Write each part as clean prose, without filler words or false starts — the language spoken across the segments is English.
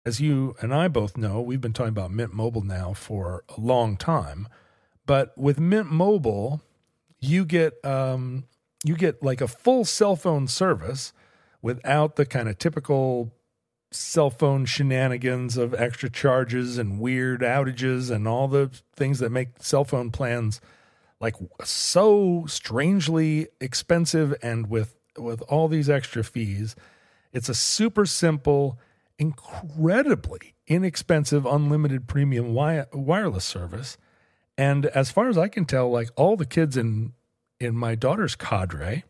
As you and I both know, we've been talking about Mint Mobile now for a long time. But with Mint Mobile, you get like a full cell phone service without the kind of typical cell phone shenanigans of extra charges and weird outages and all the things that make cell phone plans like so strangely expensive, and with all these extra fees. It's a super simple, incredibly inexpensive, unlimited premium wireless service. And as far as I can tell, like all the kids in my daughter's cadre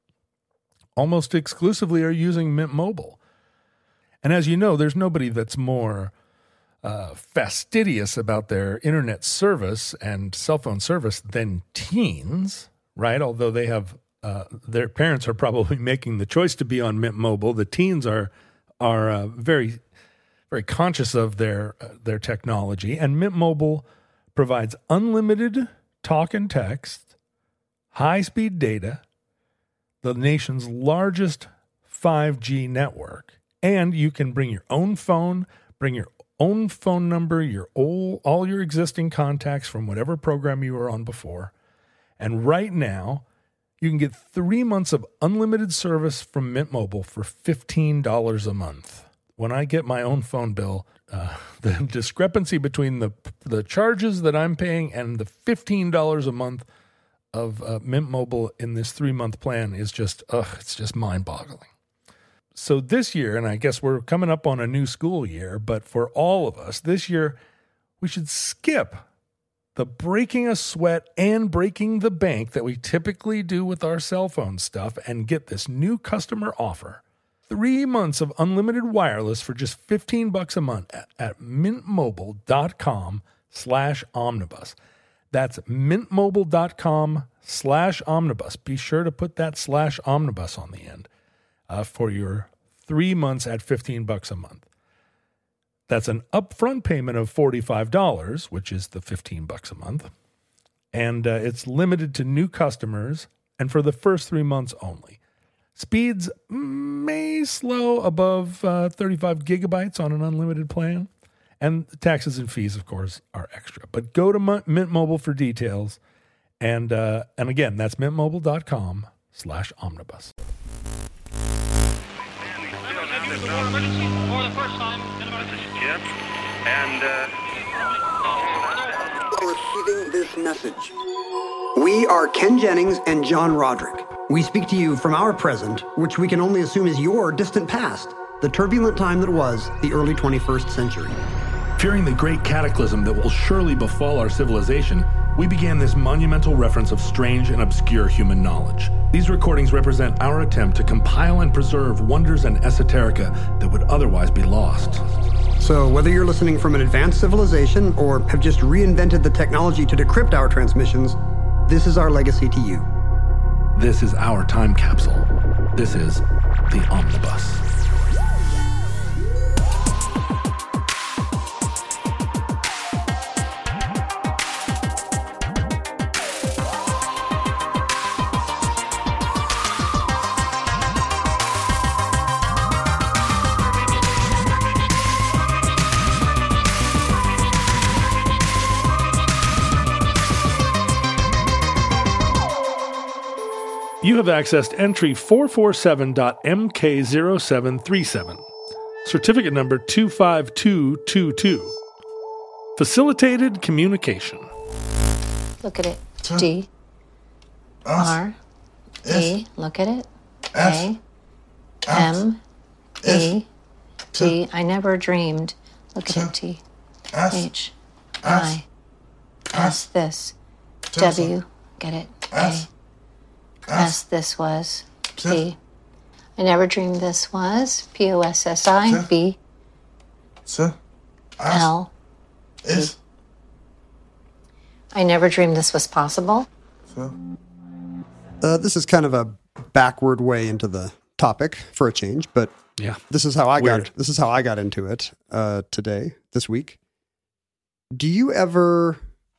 almost exclusively are using Mint Mobile. And as you know, there's nobody that's more fastidious about their internet service and cell phone service than teens, right? Although they have their parents are probably making the choice to be on Mint Mobile. The teens are very, very conscious of their technology, and Mint Mobile provides unlimited talk and text, high-speed data, the nation's largest 5G network, and you can bring your own phone, bring your own phone number, all your existing contacts from whatever program you were on before. And right now, you can get 3 months of unlimited service from Mint Mobile for $15 a month. When I get my own phone bill, the discrepancy between the charges that I'm paying and the $15 a month of Mint Mobile in this 3-month plan is just, it's just mind-boggling. So this year, and I guess we're coming up on a new school year, but for all of us, this year, we should skip the breaking a sweat and breaking the bank that we typically do with our cell phone stuff and get this new customer offer. 3 months of unlimited wireless for just $15 a month at mintmobile.com/omnibus. That's mintmobile.com/omnibus. Be sure to put that /omnibus on the end for your 3 months at $15 a month. That's an upfront payment of $45, which is the $15 a month. And it's limited to new customers and for the first 3 months only. Speeds may slow above 35 gigabytes on an unlimited plan. And the taxes and fees, of course, are extra. But go to Mint Mobile for details. And again, that's mintmobile.com/omnibus. For the first time. This is Jim, and receiving this message. We are Ken Jennings and John Roderick. We speak to you from our present, which we can only assume is your distant past, the turbulent time that was the early 21st century. Fearing the great cataclysm that will surely befall our civilization, we began this monumental reference of strange and obscure human knowledge. These recordings represent our attempt to compile and preserve wonders and esoterica that would otherwise be lost. So whether you're listening from an advanced civilization or have just reinvented the technology to decrypt our transmissions, this is our legacy to you. This is our time capsule. This is the Omnibus. You have accessed entry 447.MK0737, certificate number 25222. Facilitated communication. Look at it. D. R. E. Look at it. A. M. E. T. I never dreamed. Look at it. T. H. I. S. This. W. Get it. A. S. This was. P. I never dreamed this was. POSSI. B. L. T. I never dreamed this was possible. This is kind of a backward way into the topic for a change, but yeah, this is how I got into it this week. Do you ever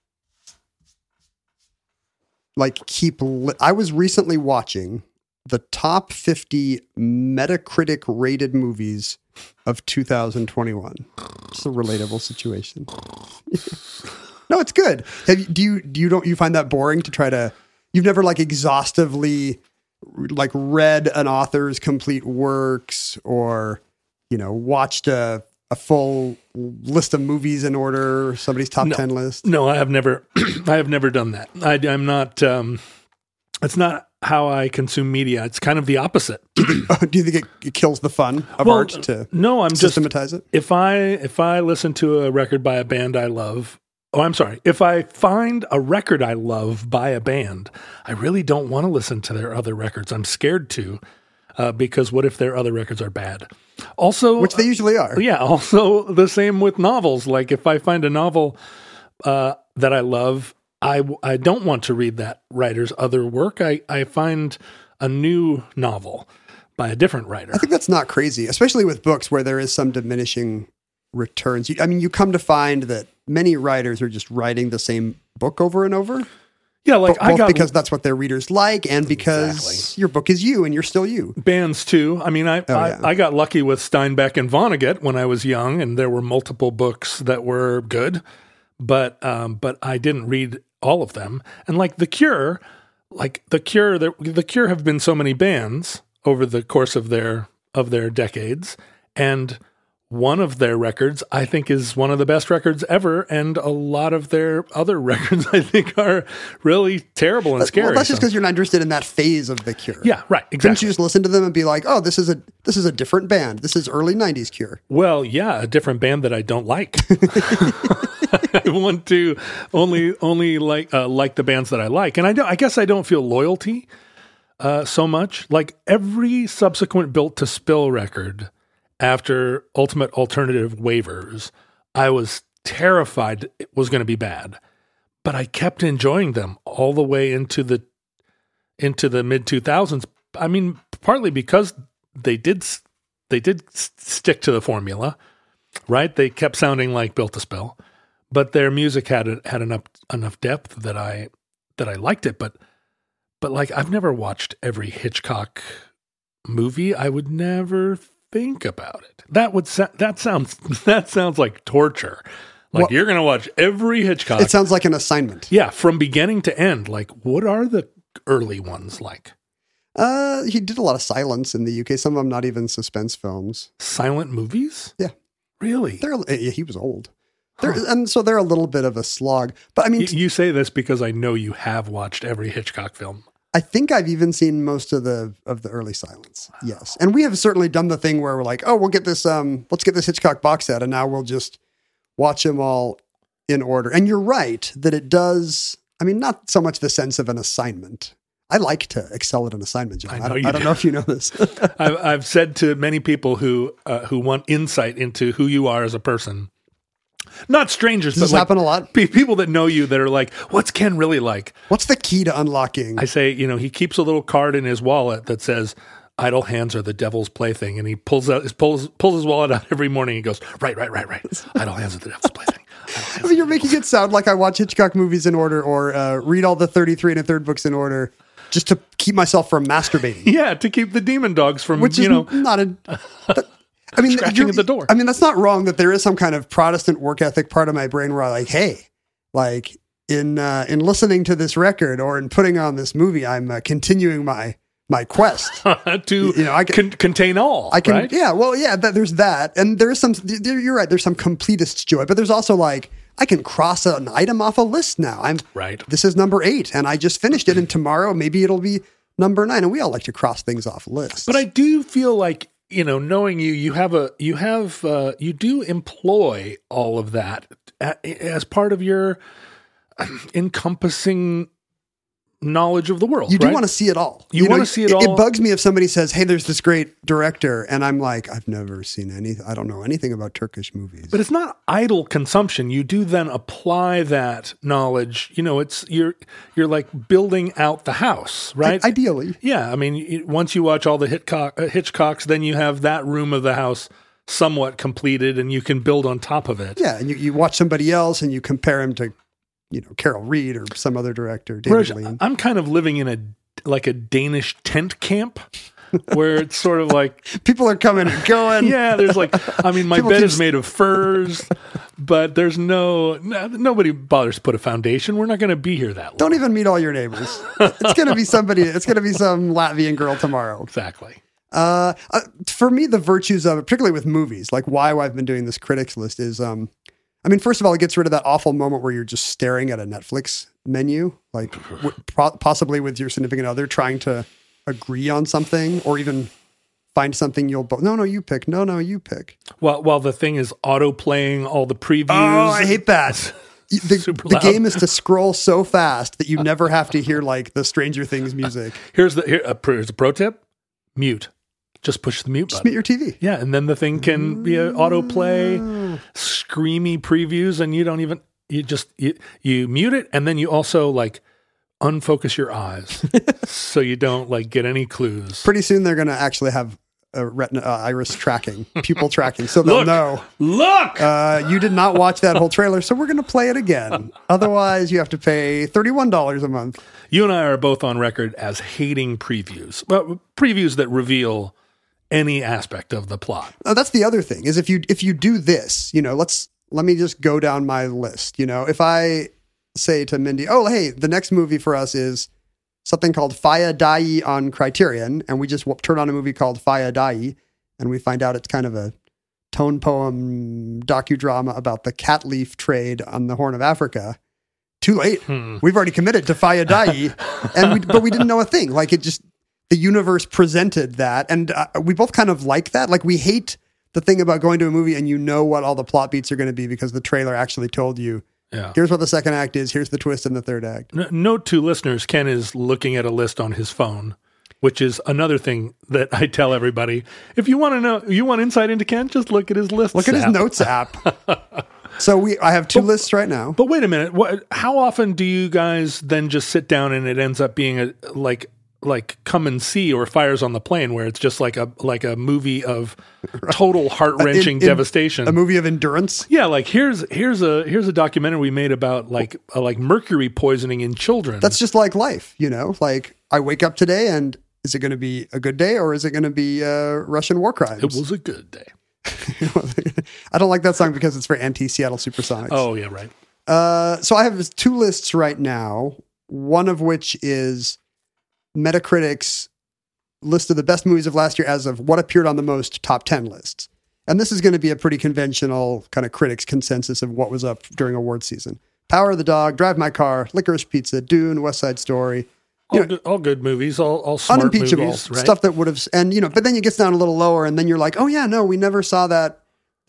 I was recently watching the top 50 Metacritic rated movies of 2021. It's a relatable situation. No, it's good. Do you find that boring to try to? You've never like exhaustively like read an author's complete works, or watched a full list of movies in order, somebody's top 10 list? No, I have never. I have never done that. I'm not. It's not how I consume media. It's kind of the opposite. Do you think it kills the fun of art to systematize it? If I listen to a record by a band I love, if I find a record I love by a band, I really don't want to listen to their other records. I'm scared to, because what if their other records are bad? Also, which they usually are. Yeah. Also, the same with novels. Like if I find a novel that I love, I don't want to read that writer's other work. I find a new novel by a different writer. I think that's not crazy, especially with books where there is some diminishing returns. You come to find that many writers are just writing the same book over and over. Yeah, like because that's what their readers like, and because your book is you and you're still you. Bands too. I mean, I got lucky with Steinbeck and Vonnegut when I was young, and there were multiple books that were good, but I didn't read all of them. And like The Cure have been so many bands over the course of their decades, and one of their records I think is one of the best records ever, and a lot of their other records I think are really terrible and scary. Well, that's just because you're not interested in that phase of The Cure. Yeah, right, exactly. Couldn't you just listen to them and be like, oh, this is a different band. This is early 90s Cure. Well, yeah, a different band that I don't like. I want to only like the bands that I like, and I guess I don't feel loyalty so much. Like every subsequent Built to Spill record after Ultimate Alternative Waivers, I was terrified it was going to be bad, but I kept enjoying them all the way into the mid 2000s. I mean, partly because they did stick to the formula, right? They kept sounding like Built to Spill, but their music had enough depth that I liked it. But like I've never watched every Hitchcock movie. I would never think about it. That sounds like torture. Like you're going to watch every Hitchcock. It sounds like an assignment. Yeah, from beginning to end. Like what are the early ones like? He did a lot of silence in the UK. Some of them not even suspense films. Silent movies? Yeah. Really? He was old. And so they're a little bit of a slog. But I mean, you say this because I know you have watched every Hitchcock film. I think I've even seen most of the early silence. Wow. Yes. And we have certainly done the thing where we're like, oh, we'll get this, let's get this Hitchcock box set, and now we'll just watch them all in order. And you're right that it does, I mean, not so much the sense of an assignment. I like to excel at an assignment, John. I don't know if you know this. I've said to many people who want insight into who you are as a person, not strangers, Does but this happen a lot? People that know you that are like, what's Ken really like? What's the key to unlocking? I say, he keeps a little card in his wallet that says, idle hands are the devil's plaything. And he pulls his wallet out every morning and goes, right. Idle hands are the devil's plaything. I mean, you're making it sound like I watch Hitchcock movies in order, or read all the 33 1/3 books in order, just to keep myself from masturbating. Yeah, to keep the demon dogs from, which is not a... I mean, scratching at the door. I mean, that's not wrong that there is some kind of Protestant work ethic part of my brain where I'm like, hey, like in listening to this record or in putting on this movie, I'm continuing my quest to contain all. I can, right? Yeah, well, yeah. There's that, and there is some. You're right. There's some completist joy, but there's also like I can cross an item off a list now. Right. This is number 8, and I just finished it, and tomorrow maybe it'll be number 9, and we all like to cross things off lists. But I do feel like, knowing you do employ all of that as part of your encompassing knowledge of the world. You do right? want to see it all. You want to see it all. It bugs me if somebody says, hey, there's this great director. And I'm like, I've never seen I don't know anything about Turkish movies. But it's not idle consumption. You do then apply that knowledge. You're like building out the house, right? Ideally. Yeah. I mean, once you watch all the Hitchcocks, then you have that room of the house somewhat completed and you can build on top of it. Yeah. And you watch somebody else and you compare him to, Carol Reed or some other director, David Lean. I'm kind of living in a Danish tent camp where it's sort of like, People are coming and going. yeah, there's like, I mean, my People bed keep is made of furs, but there's nobody bothers to put a foundation. We're not going to be here that long. Don't even meet all your neighbors. It's going to be somebody. It's going to be some Latvian girl tomorrow. Exactly. For me, the virtues of it, particularly with movies, like why I've been doing this critics list is, I mean, first of all, it gets rid of that awful moment where you're just staring at a Netflix menu, like possibly with your significant other trying to agree on something or even find something you'll both. No, you pick. No, you pick. While the thing is auto playing all the previews. Oh, I hate that. Super The loud. game is to scroll so fast that you never have to hear like the Stranger Things music. Here's a pro tip: mute. Just push the mute Just button. mute your TV. Yeah, and then the thing can be an autoplay, screamy previews, and you don't even you mute it, and then you also like unfocus your eyes so you don't like get any clues. Pretty soon they're going to actually have a retina, iris tracking, pupil tracking, so they'll know. Look, You did not watch that whole trailer, so we're going to play it again. Otherwise, you have to pay $31 a month. you and I are both on record as hating previews. Well, previews that reveal any aspect of the plot. That's the other thing is if you do this, let me just go down my list. If I say to Mindy, oh, hey, the next movie for us is something called Faya Dai on Criterion, and we just turn on a movie called Faya Dai, and we find out it's kind of a tone poem docudrama about the cat leaf trade on the Horn of Africa. Too late. We've already committed to Faya Dai, but we didn't know a thing. Like the universe presented that, and we both kind of like that. Like we hate the thing about going to a movie and you know what all the plot beats are going to be because the trailer actually told you, here's what the second act is, here's the twist in the third act. Note to listeners, Ken is looking at a list on his phone, which is another thing that I tell everybody. If you want to know, you want insight into Ken, just look at his list. Look at his notes app. So I have two lists right now. But wait a minute. How often do you guys then just sit down and it ends up being like Come and See or Fires on the Plane, where it's just like a movie of total heart-wrenching devastation, a movie of endurance? Yeah, like here's a documentary we made about like mercury poisoning in children. That's just like life, Like I wake up today, and is it going to be a good day or is it going to be Russian war crimes? It was a good day. I don't like that song because it's for anti-Seattle Supersonics. Oh yeah, right. So I have two lists right now. One of which is Metacritic's list of the best movies of last year as of what appeared on the most top 10 lists. And this is going to be a pretty conventional kind of critics consensus of what was up during award season. Power of the Dog, Drive My Car, Licorice Pizza, Dune, West Side Story. All good movies, all smart unimpeachable movies, right? stuff that would have, and but then it gets down a little lower, and then you're like, oh yeah, no, we never saw that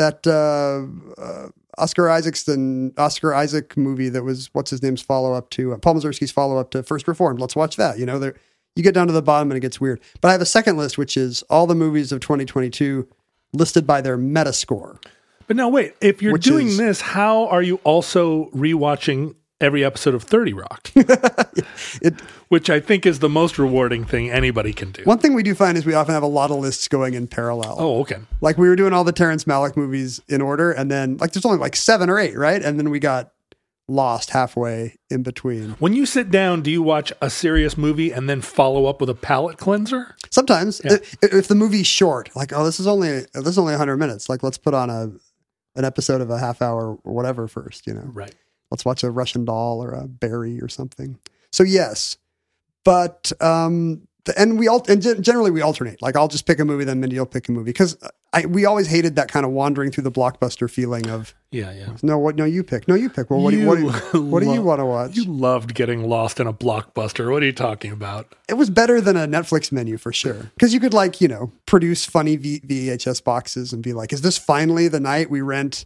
Oscar Isaac movie that was what's his name's follow up to Paul Mazursky's follow up to First Reformed. Let's watch that. You get down to the bottom and it gets weird. But I have a second list, which is all the movies of 2022 listed by their Metascore. But now wait, if you're doing this, how are you also rewatching every episode of 30 Rock? Which I think is the most rewarding thing anybody can do. One thing we do find is we often have a lot of lists going in parallel. Oh, okay. Like we were doing all the Terrence Malick movies in order, and then like there's only like 7 or 8, right? And then we got lost halfway in between. When you sit down, do you watch a serious movie and then follow up with a palate cleanser? Sometimes, if the movie's short, like this is only 100 minutes. Like let's put on an episode of a half hour or whatever first. Right. Let's watch a Russian Doll or a Barry or something. So yes, but generally we alternate. Like I'll just pick a movie, then Mindy will pick a movie because we always hated that kind of wandering through the blockbuster feeling of No, you pick. No, you pick. Well, what do you want to watch? You loved getting lost in a blockbuster. What are you talking about? It was better than a Netflix menu for sure because you could produce funny VHS boxes and be like, is this finally the night we rent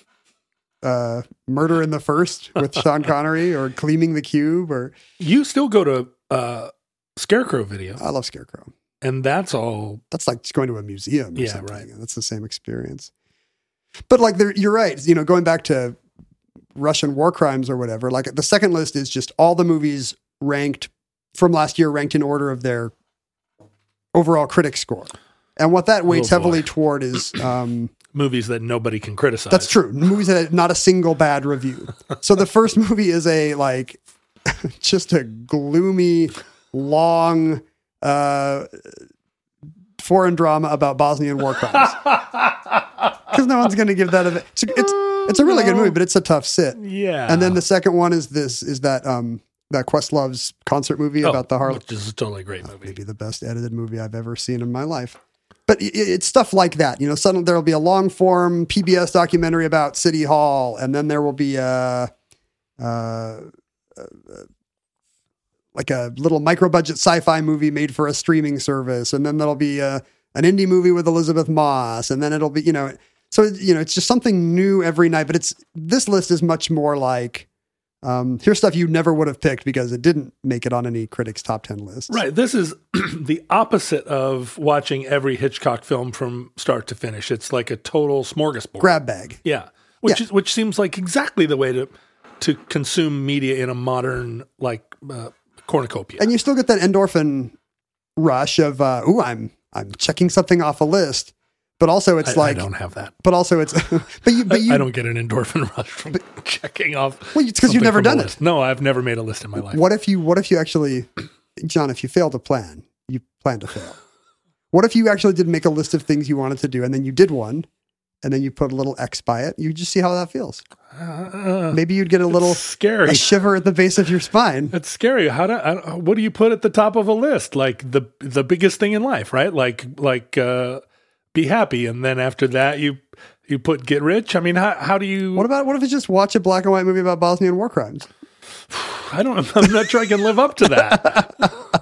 Murder in the First with Sean Connery or Cleaning the Cube? Or you still go to Scarecrow Video. I love Scarecrow. And that's like just going to a museum or something. Right. That's the same experience. But you're right. Going back to Russian war crimes or whatever, like the second list is just all the movies ranked from last year, ranked in order of their overall critic score. And what that weights heavily toward is movies that nobody can criticize. That's true. Movies that have not a single bad review. So the first movie is just a gloomy, long, foreign drama about Bosnian war crimes. Because no one's going to give that a... It's a really good movie, but it's a tough sit. Yeah. And then the second one is that Questlove's concert movie about the Harlem. Which is a totally great movie. Maybe the best edited movie I've ever seen in my life. But it's stuff like that. Suddenly there'll be a long form PBS documentary about City Hall, and then there will be like a little micro budget sci-fi movie made for a streaming service, and then there'll be an indie movie with Elizabeth Moss, and then it'll be so it's just something new every night. But this list is much more like here's stuff you never would have picked because it didn't make it on any critics' top 10 lists. Right. This is the opposite of watching every Hitchcock film from start to finish. It's like a total smorgasbord. Grab bag. Yeah. Which seems like exactly the way to consume media in a modern cornucopia. And you still get that endorphin rush of I'm checking something off a list. But also it's I don't have that. But also it's but you I don't get an endorphin rush from checking off. Well, it's because you've never done it. No, I've never made a list in my life. What if you actually, John, if you fail to plan, you plan to fail. What if you actually did make a list of things you wanted to do and then you did one and then you put a little X by it? You just see how that feels. Maybe you'd get a little scary, a shiver at the base of your spine. It's scary. What do you put at the top of a list? Like the biggest thing in life, right? Like be happy, and then after that you put get rich. I mean, how do you? What if you just watch a black and white movie about Bosnian war crimes? I'm not sure I can live up to that.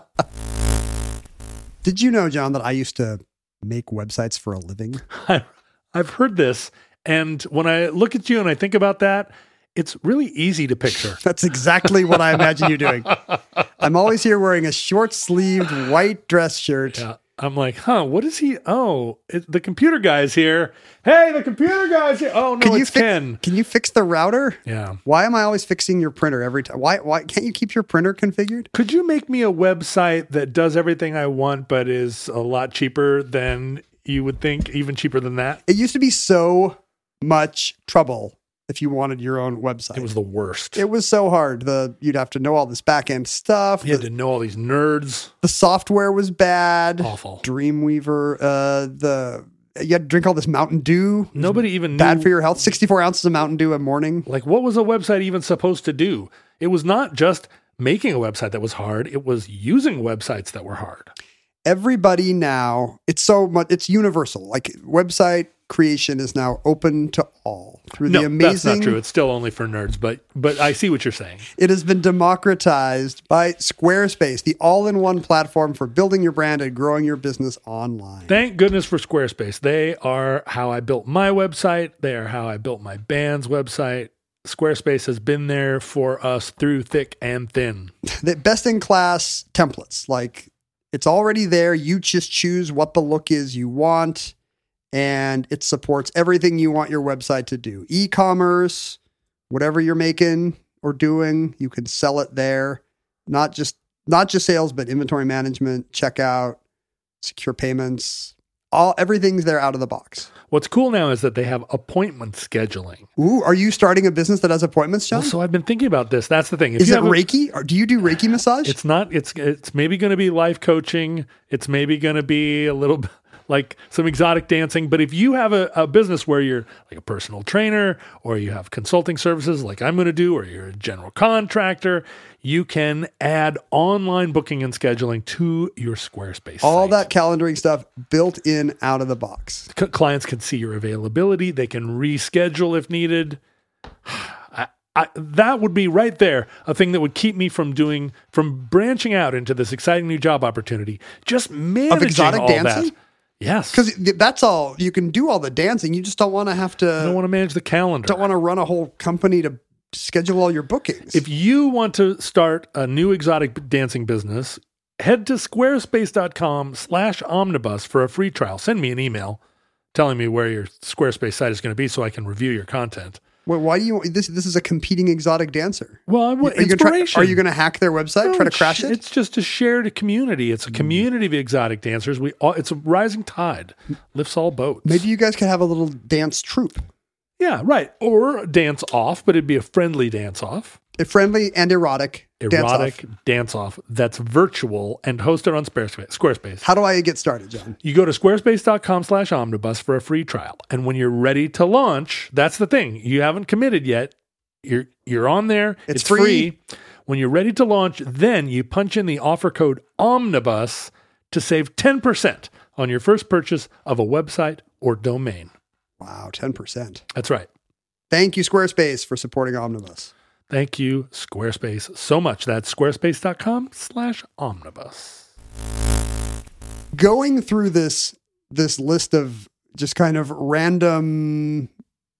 Did you know, John, that I used to make websites for a living? I've heard this, and when I look at you and I think about that, it's really easy to picture. That's exactly what I imagine you doing. I'm always here wearing a short-sleeved white dress shirt. Yeah. I'm like, what is he? Oh, the computer guy's here. Hey, the computer guy's here. Oh, no, it's Ken. Can you fix the router? Yeah. Why am I always fixing your printer every time? Why can't you keep your printer configured? Could you make me a website that does everything I want, but is a lot cheaper than you would think, even cheaper than that? It used to be so much trouble if you wanted your own website. It was the worst. It was so hard. You'd have to know all this back-end stuff. You had to know all these nerds. The software was bad. Awful. Dreamweaver. You had to drink all this Mountain Dew. Nobody even knew. Bad for your health. 64 ounces of Mountain Dew a morning. Like, what was a website even supposed to do? It was not just making a website that was hard. It was using websites that were hard. Everybody now, it's universal. Like, website creation is now open to all through the amazing. That's not true. It's still only for nerds, but I see what you're saying. It has been democratized by Squarespace, the all-in-one platform for building your brand and growing your business online. Thank goodness for Squarespace. They are how I built my website. They are how I built my band's website. Squarespace has been there for us through thick and thin. The best-in-class templates, like it's already there. You just choose what the look is you want. And it supports everything you want your website to do. E-commerce, whatever you're making or doing, you can sell it there. Not just sales, but inventory management, checkout, secure payments. Everything's there out of the box. What's cool now is that they have appointment scheduling. Ooh, are you starting a business that has appointments, John? Well, so I've been thinking about this. That's the thing. Is it Reiki? Or do you do Reiki massage? It's not. It's maybe going to be life coaching. It's maybe going to be a little bit like some exotic dancing. But if you have a business where you're like a personal trainer or you have consulting services like I'm going to do, or you're a general contractor, you can add online booking and scheduling to your Squarespace All site. that calendaring stuff built in out of the box. Clients can see your availability. They can reschedule if needed. That would be right there a thing that would keep me from branching out into this exciting new job opportunity. Just managing of exotic all dancing? that. Yes. Because that's all. You can do all the dancing. You just don't want to have to. You don't want to manage the calendar. Don't want to run a whole company to schedule all your bookings. If you want to start a new exotic dancing business, head to squarespace.com/omnibus for a free trial. Send me an email telling me where your Squarespace site is going to be so I can review your content. Well, why do you? This is a competing exotic dancer. Well, I want inspiration. Are you going to hack their website? Try to crash it? It's just a shared community. It's a community of exotic dancers. It's a rising tide, lifts all boats. Maybe you guys could have a little dance troupe. Yeah, right. Or dance off, but it'd be a friendly dance off. A friendly and erotic dance off that's virtual and hosted on Squarespace. How do I get started, John? You go to squarespace.com/omnibus for a free trial. And when you're ready to launch, that's the thing. You haven't committed yet. You're on there. It's free. When you're ready to launch, then you punch in the offer code OMNIBUS to save 10% on your first purchase of a website or domain. Wow, 10%. That's right. Thank you, Squarespace, for supporting Omnibus. Thank you, Squarespace, so much. That's squarespace.com/omnibus. Going through this list of just kind of random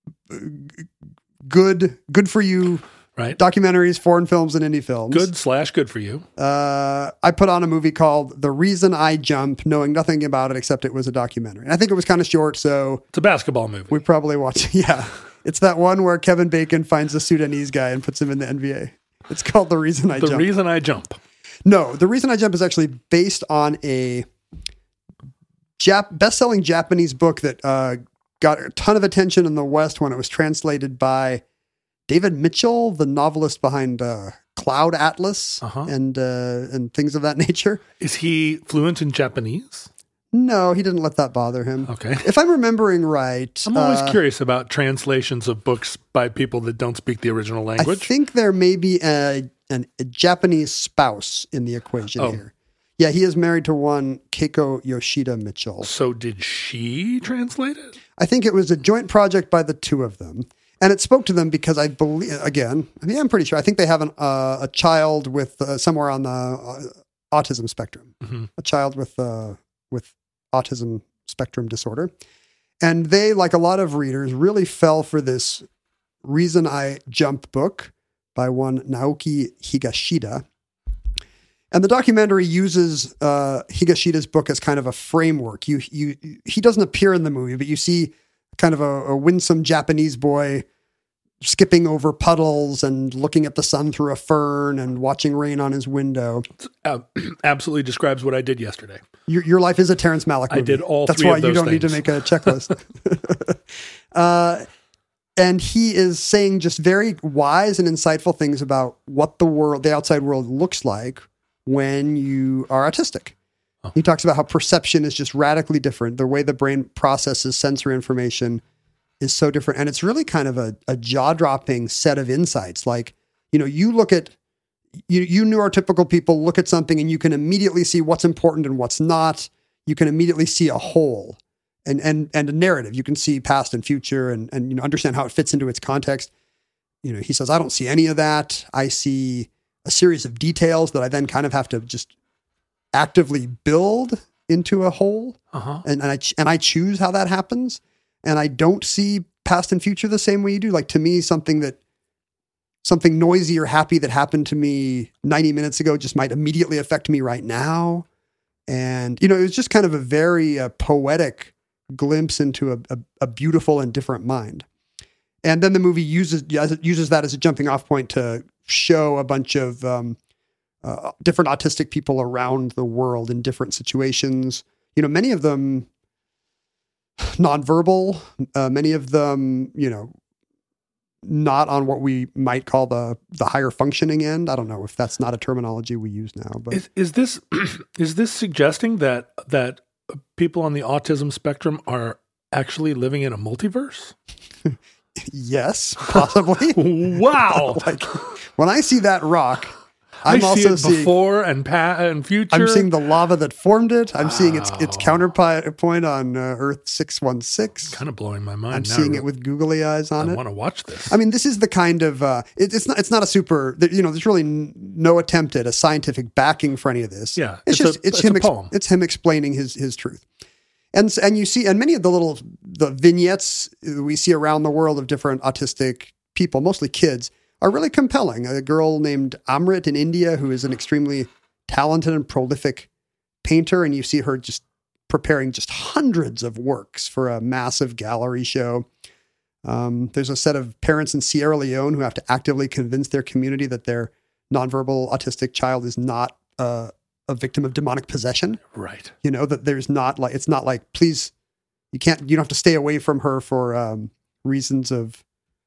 good for you documentaries, foreign films, and indie films. Good for you. I put on a movie called The Reason I Jump, knowing nothing about it except it was a documentary. And I think it was kind of short, so... It's a basketball movie. We probably watched it. Yeah. It's that one where Kevin Bacon finds a Sudanese guy and puts him in the NBA. It's called The Reason I Jump. The Reason I Jump. No, The Reason I Jump is actually based on a best-selling Japanese book that got a ton of attention in the West when it was translated by David Mitchell, the novelist behind Cloud Atlas and things of that nature. Is he fluent in Japanese? No, he didn't let that bother him. Okay. If I'm remembering right. I'm always curious about translations of books by people that don't speak the original language. I think there may be a Japanese spouse in the equation here. Yeah, he is married to one Keiko Yoshida Mitchell. So did she translate it? I think it was a joint project by the two of them. And it spoke to them because I believe, I'm pretty sure. I think they have a child with somewhere on the autism spectrum, a child with autism spectrum disorder. And they, like a lot of readers, really fell for this Reason I Jump book by one Naoki Higashida. And the documentary uses Higashida's book as kind of a framework. He doesn't appear in the movie, but you see kind of a winsome Japanese boy skipping over puddles and looking at the sun through a fern and watching rain on his window. Absolutely describes what I did yesterday. Your life is a Terrence Malick movie. I did all That's three why of those you don't things. need to make a checklist. And he is saying just very wise and insightful things about what the outside world looks like when you are autistic. He talks about how perception is just radically different. The way the brain processes sensory information is so different. And it's really kind of a jaw-dropping set of insights. Like, you look at, you neurotypical people look at something and you can immediately see what's important and what's not. You can immediately see a whole and a narrative. You can see past and future and understand how it fits into its context. He says, I don't see any of that. I see a series of details that I then kind of have to just actively build into a whole. And I choose how that happens. And I don't see past and future the same way you do. Like, to me, something noisy or happy that happened to me 90 minutes ago just might immediately affect me right now. And, it was just kind of a very poetic glimpse into a beautiful and different mind. And then the movie uses that as a jumping off point to show a bunch of different autistic people around the world in different situations. Many of them nonverbal, many of them, not on what we might call the higher functioning end. I don't know if that's not a terminology we use now. But is this suggesting that people on the autism spectrum are actually living in a multiverse? Yes, possibly. Wow! Like, when I see that rock, I'm also seeing before and future. I'm seeing the lava that formed it. I'm seeing its counterpoint on Earth 616. Kind of blowing my mind. I'm seeing it with googly eyes on it. I want to watch this. I mean, this is the kind of it's not a super. There's really no attempt at a scientific backing for any of this. Yeah, it's him. A poem. It's him explaining his truth. And you see, and many of the vignettes we see around the world of different autistic people, mostly kids, are really compelling. A girl named Amrit in India, who is an extremely talented and prolific painter, and you see her just preparing just hundreds of works for a massive gallery show. There's a set of parents in Sierra Leone who have to actively convince their community that their nonverbal autistic child is not a victim of demonic possession. Right. That there's not like, it's not like, please, you don't have to stay away from her for reasons of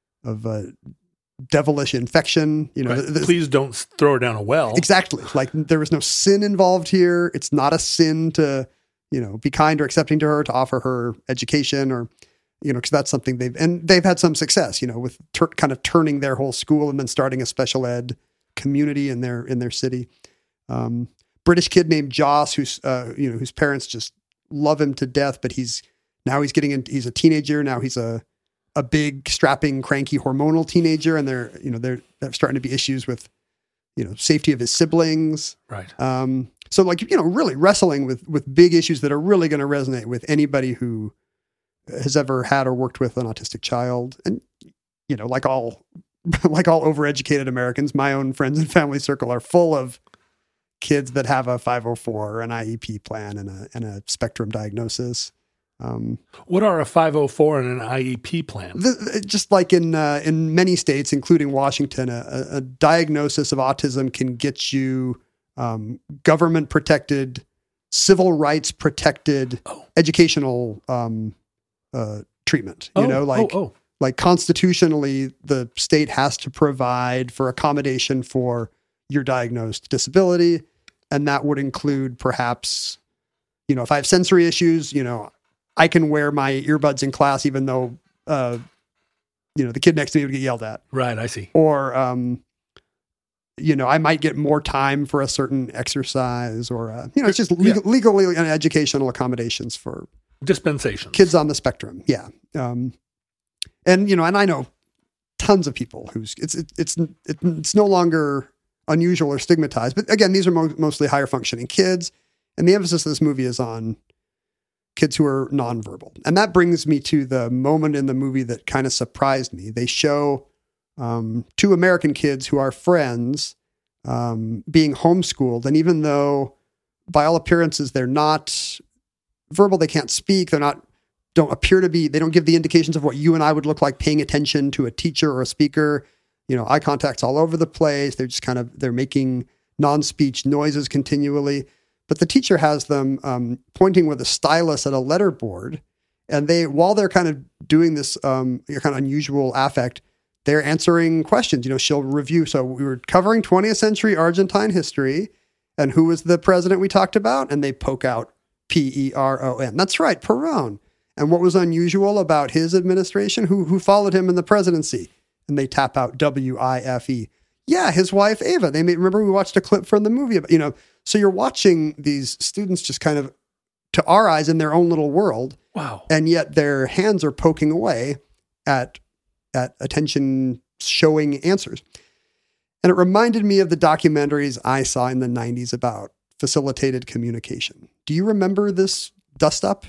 devilish infection. You know, Right. Please don't throw her down a well. Exactly. Like there was no sin involved here. It's not a sin to, you know, be kind or accepting to her, to offer her education, or, you know, because that's something they've had some success, you know, with kind of turning their whole school and then starting a special ed community in their city. British kid named Joss, whose parents just love him to death, but he's he's a teenager now. He's a big, strapping, cranky, hormonal teenager, and they're starting to be issues with, you know, safety of his siblings. Right. So like, you know, really wrestling with big issues that are really going to resonate with anybody who has ever had or worked with an autistic child. And, you know, like all overeducated Americans, my own friends and family circle are full of kids that have a 504 or an IEP plan and a spectrum diagnosis. What are a 504 and an IEP plan? Just like in many states, including Washington, a diagnosis of autism can get you government protected, civil rights protected, educational treatment. You know, like constitutionally, the state has to provide for accommodation for your diagnosed disability, and that would include perhaps, you know, if I have sensory issues, you know, I can wear my earbuds in class, even though, you know, the kid next to me would get yelled at. Right. I see. Or, you know, I might get more time for a certain exercise, or, you know, it's just legally and educational accommodations for dispensations, kids on the spectrum. Yeah. And, you know, and I know tons of people who's it's no longer unusual or stigmatized, but again, these are mostly higher functioning kids. And the emphasis of this movie is on kids who are nonverbal. And that brings me to the moment in the movie that kind of surprised me. They show two American kids who are friends being homeschooled. And even though by all appearances, they're not verbal, they can't speak, they don't give the indications of what you and I would look like paying attention to a teacher or a speaker. You know, eye contact's all over the place. They're just they're making non-speech noises continually. But the teacher has them pointing with a stylus at a letterboard, and while they're kind of doing this kind of unusual affect, they're answering questions. You know, she'll review. So we were covering 20th century Argentine history, and who was the president we talked about? And they poke out Peron. That's right, Perón. And what was unusual about his administration? Who followed him in the presidency? And they tap out Wife. Yeah, his wife Ava. Remember we watched a clip from the movie. You know, so you're watching these students just kind of, to our eyes, in their own little world. Wow. And yet their hands are poking away at attention showing answers. And it reminded me of the documentaries I saw in the 90s about facilitated communication. Do you remember this dust up?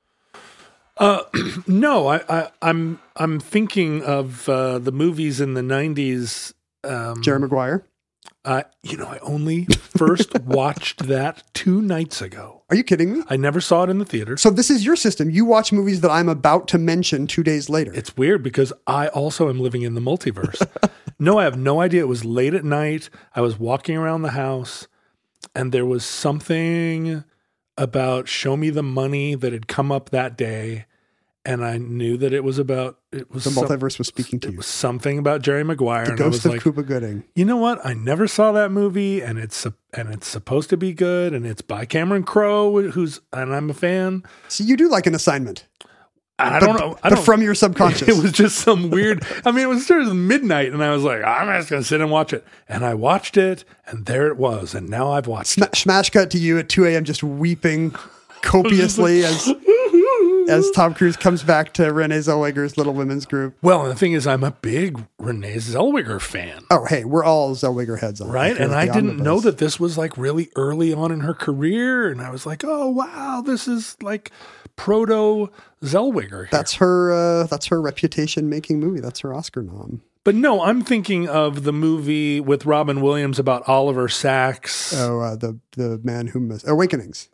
No, I'm thinking of the movies in the 90s. Jerry Maguire. You know, I only first watched that 2 nights ago. Are you kidding me? I never saw it in the theater. So this is your system. You watch movies that I'm about to mention 2 days later. It's weird because I also am living in the multiverse. No, I have no idea. It was late at night. I was walking around the house, and there was something about Show Me the Money that had come up that day. And I knew that it was the multiverse was speaking to you. It was something about Jerry Maguire. The ghost of Cuba Gooding. You know what? I never saw that movie, and it's supposed to be good, and it's by Cameron Crowe, and I'm a fan. So you do like an assignment. I don't know. From your subconscious. It was just some weird. I mean, it was sort of midnight, and I was like, I'm just going to sit and watch it. And I watched it, and there it was. And now I've watched it. Smash cut to you at 2 a.m. just weeping copiously as Tom Cruise comes back to Renee Zellweger's Little Women's Group. Well, and the thing is, I'm a big Renee Zellweger fan. Oh, hey, we're all Zellweger heads on. Right? And I didn't know that this was like really early on in her career. And I was like, oh, wow, this is like proto Zellweger here. That's her reputation-making movie. That's her Oscar nom. But no, I'm thinking of the movie with Robin Williams about Oliver Sacks. Oh, the man who missed Awakenings.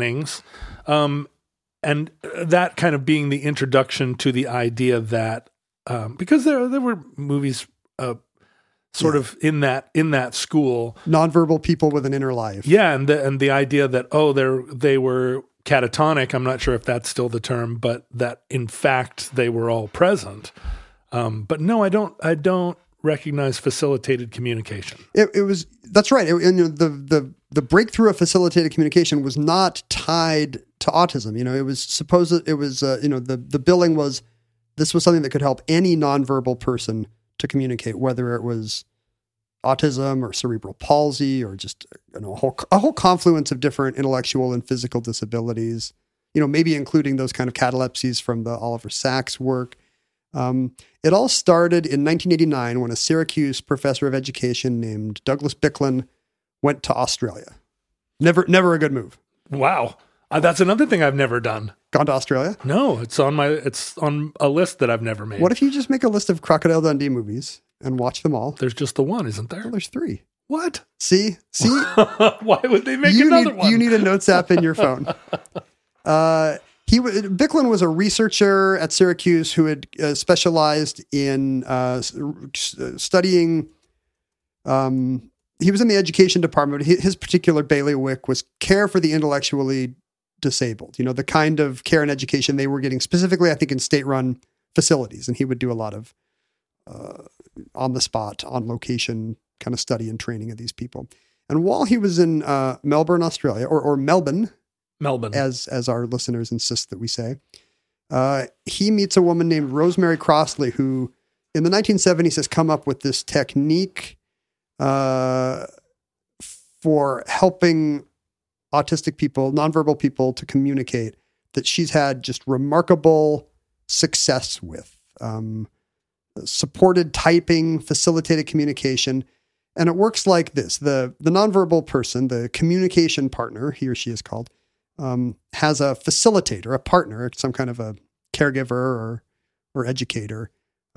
And that kind of being the introduction to the idea that because there were movies sort of in that school, nonverbal people with an inner life. Yeah, and the idea that they were catatonic. I'm not sure if that's still the term, but that in fact they were all present. But no, I don't recognize facilitated communication. That's right. The breakthrough of facilitated communication was not tied to autism. It was the billing was, this was something that could help any nonverbal person to communicate, whether it was autism or cerebral palsy or just a whole confluence of different intellectual and physical disabilities, maybe including those kind of catalepsies from the Oliver Sacks work. It all started in 1989 when a Syracuse professor of education named Douglas Bicklin went to Australia. Never a good move. Wow. That's another thing I've never done. Gone to Australia? No, it's on a list that I've never made. What if you just make a list of Crocodile Dundee movies and watch them all? There's just the one, isn't there? Well, there's 3. What? See? Why would they make another one? You need a notes app in your phone. Bicklin was a researcher at Syracuse who had specialized in studying. He was in the education department. His particular bailiwick was care for the intellectually disabled. The kind of care and education they were getting, specifically, I think, in state-run facilities. And he would do a lot of on the spot, on location kind of study and training of these people. And while he was in Melbourne, Australia, or Melbourne, as our listeners insist that we say, he meets a woman named Rosemary Crossley, who in the 1970s has come up with this technique for helping autistic people, nonverbal people, to communicate that she's had just remarkable success with. Supported typing, facilitated communication. And it works like this. The nonverbal person, the communication partner, he or she is called, has a facilitator, a partner, some kind of a caregiver or educator,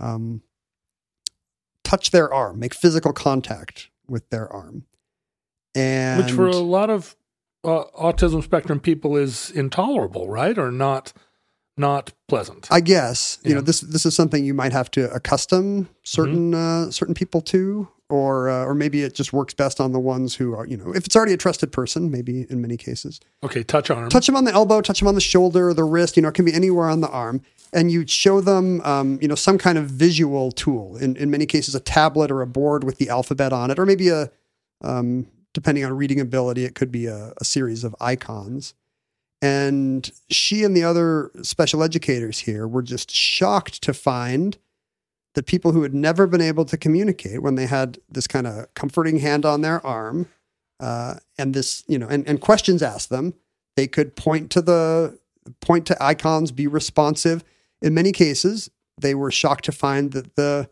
touch their arm, make physical contact with their arm. And which for a lot of autism spectrum people is intolerable, right? Or not pleasant. I guess, this is something you might have to accustom certain people to, or maybe it just works best on the ones who are, if it's already a trusted person, maybe in many cases. Okay, touch arm. Touch them on the elbow, touch them on the shoulder, the wrist, it can be anywhere on the arm. And you show them, some kind of visual tool, in many cases a tablet or a board with the alphabet on it, or maybe depending on reading ability, it could be a series of icons. And she and the other special educators here were just shocked to find that people who had never been able to communicate, when they had this kind of comforting hand on their arm, and this, and questions asked them, they could point to icons, be responsive. In many cases, they were shocked to find that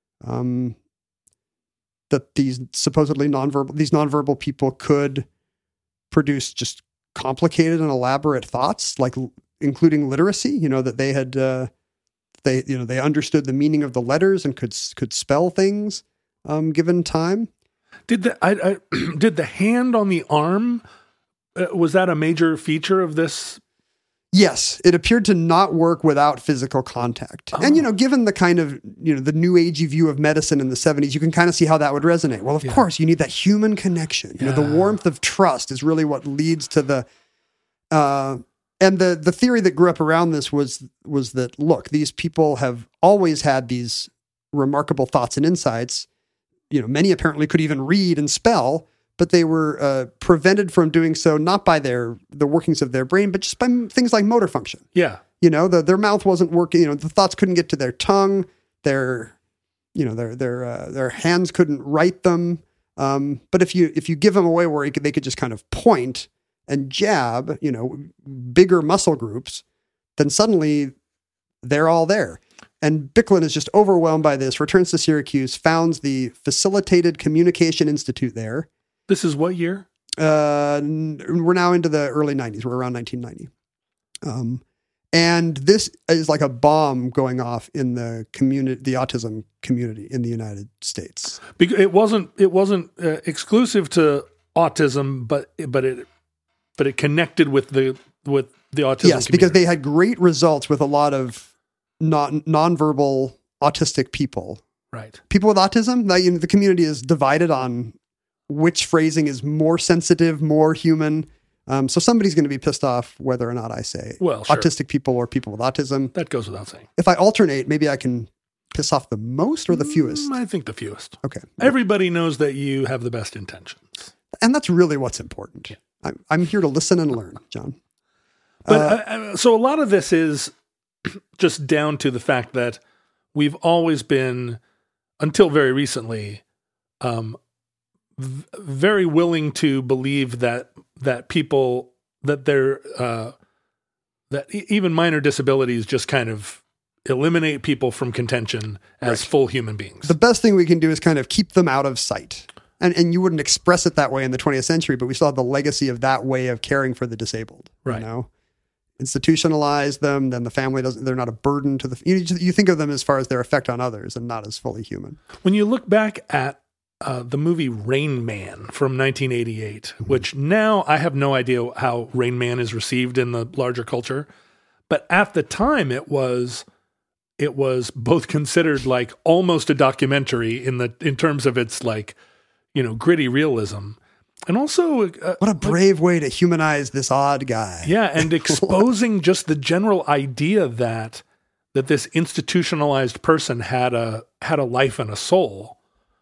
that these supposedly nonverbal people could produce just complicated and elaborate thoughts, like including literacy, that they had, they understood the meaning of the letters and could spell things, given time. Did the hand on the arm, was that a major feature of this? Yes, it appeared to not work without physical contact. Oh. And, given the kind of, the new agey view of medicine in the 70s, you can kind of see how that would resonate. Well, of course, you need that human connection. The warmth of trust is really what leads to the, and the theory that grew up around this was that, look, these people have always had these remarkable thoughts and insights. Many apparently could even read and spell, but they were prevented from doing so not by the workings of their brain, but just by things like motor function. Yeah. Their mouth wasn't working. The thoughts couldn't get to their tongue. Their hands couldn't write them. But if you give them a way where they could just kind of point and jab, bigger muscle groups, then suddenly they're all there. And Bicklin is just overwhelmed by this, returns to Syracuse, founds the Facilitated Communication Institute there. This is what year? We're now into the early 90s. We're around 1990. And this is like a bomb going off in the autism community in the United States. It wasn't exclusive to autism, but it connected with the autism. Yes, community. Because they had great results with a lot of nonverbal autistic people. Right. People with autism. The community is divided on which phrasing is more sensitive, more human. So somebody's going to be pissed off whether or not I say Well, sure. autistic people or people with autism. That goes without saying. If I alternate, maybe I can piss off the most or the fewest. I think the fewest. Okay. Everybody knows that you have the best intentions. And that's really what's important. I'm here to listen and learn, John. But so a lot of this is just down to the fact that we've always been, until very recently, very willing to believe that people that even minor disabilities just kind of eliminate people from contention as full human beings. The best thing we can do is kind of keep them out of sight. And you wouldn't express it that way in the 20th century, but we still have the legacy of that way of caring for the disabled. Right. You know? Institutionalize them, then the family they're not a burden to the, you think of them as far as their effect on others and not as fully human. When you look back at the movie Rain Man from 1988, which now I have no idea how Rain Man is received in the larger culture, but at the time it was both considered like almost a documentary in terms of its like, gritty realism. And also, what a brave way to humanize this odd guy. Yeah, and exposing just the general idea that this institutionalized person had a life and a soul,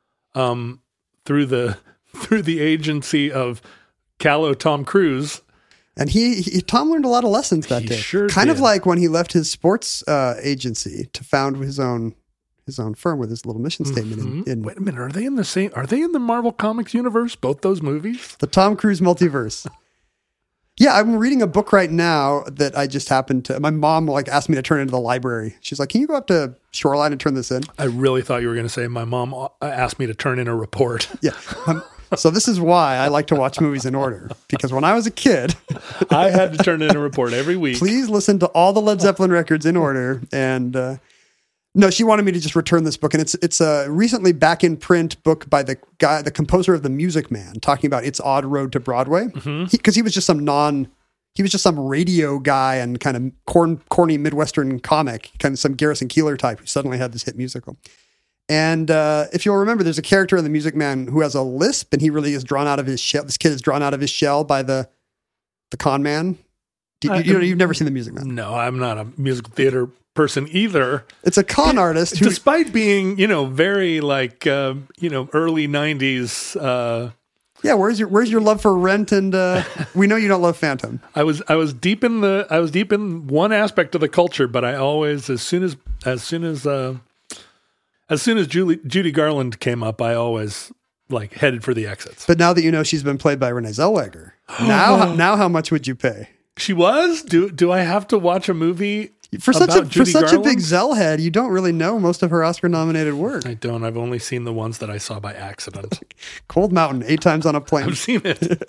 through the agency of callow Tom Cruise. And Tom learned a lot of lessons that day. Sure kind did. of like when he left his sports agency to found his own firm with his little mission statement. Wait a minute, are they in the Marvel Comics universe? Both those movies? The Tom Cruise multiverse. Yeah, I'm reading a book right now that I just happened to. My mom asked me to turn into the library. She's like, "Can you go up to Shoreline and turn this in?" I really thought you were going to say my mom asked me to turn in a report. Yeah. So this is why I like to watch movies in order, because when I was a kid, I had to turn in a report every week. Please listen to all the Led Zeppelin records in order. And no, she wanted me to just return this book, and it's a recently back in print book by the composer of The Music Man, talking about its odd road to Broadway. Because he was just some radio guy and kind of corny Midwestern comic, kind of some Garrison Keillor type who suddenly had this hit musical. And if you'll remember, there's a character in The Music Man who has a lisp, and he really is drawn out of his shell. This kid is drawn out of his shell by the con man. You've never seen The Music Man? No, I'm not a musical theater person either. It's a con artist who, despite being, very like, early 90s. Yeah, where's your love for Rent? And we know you don't love Phantom. I was deep in one aspect of the culture, but I always, as soon as Judy Garland came up, I always headed for the exits. But now that you know she's been played by Renee Zellweger, now how much would you pay? She was? Do I have to watch a movie for such a Garland? big Zell head? You don't really know most of her Oscar-nominated work. I don't. I've only seen the ones that I saw by accident. Cold Mountain, 8 times on a plane. I've seen it.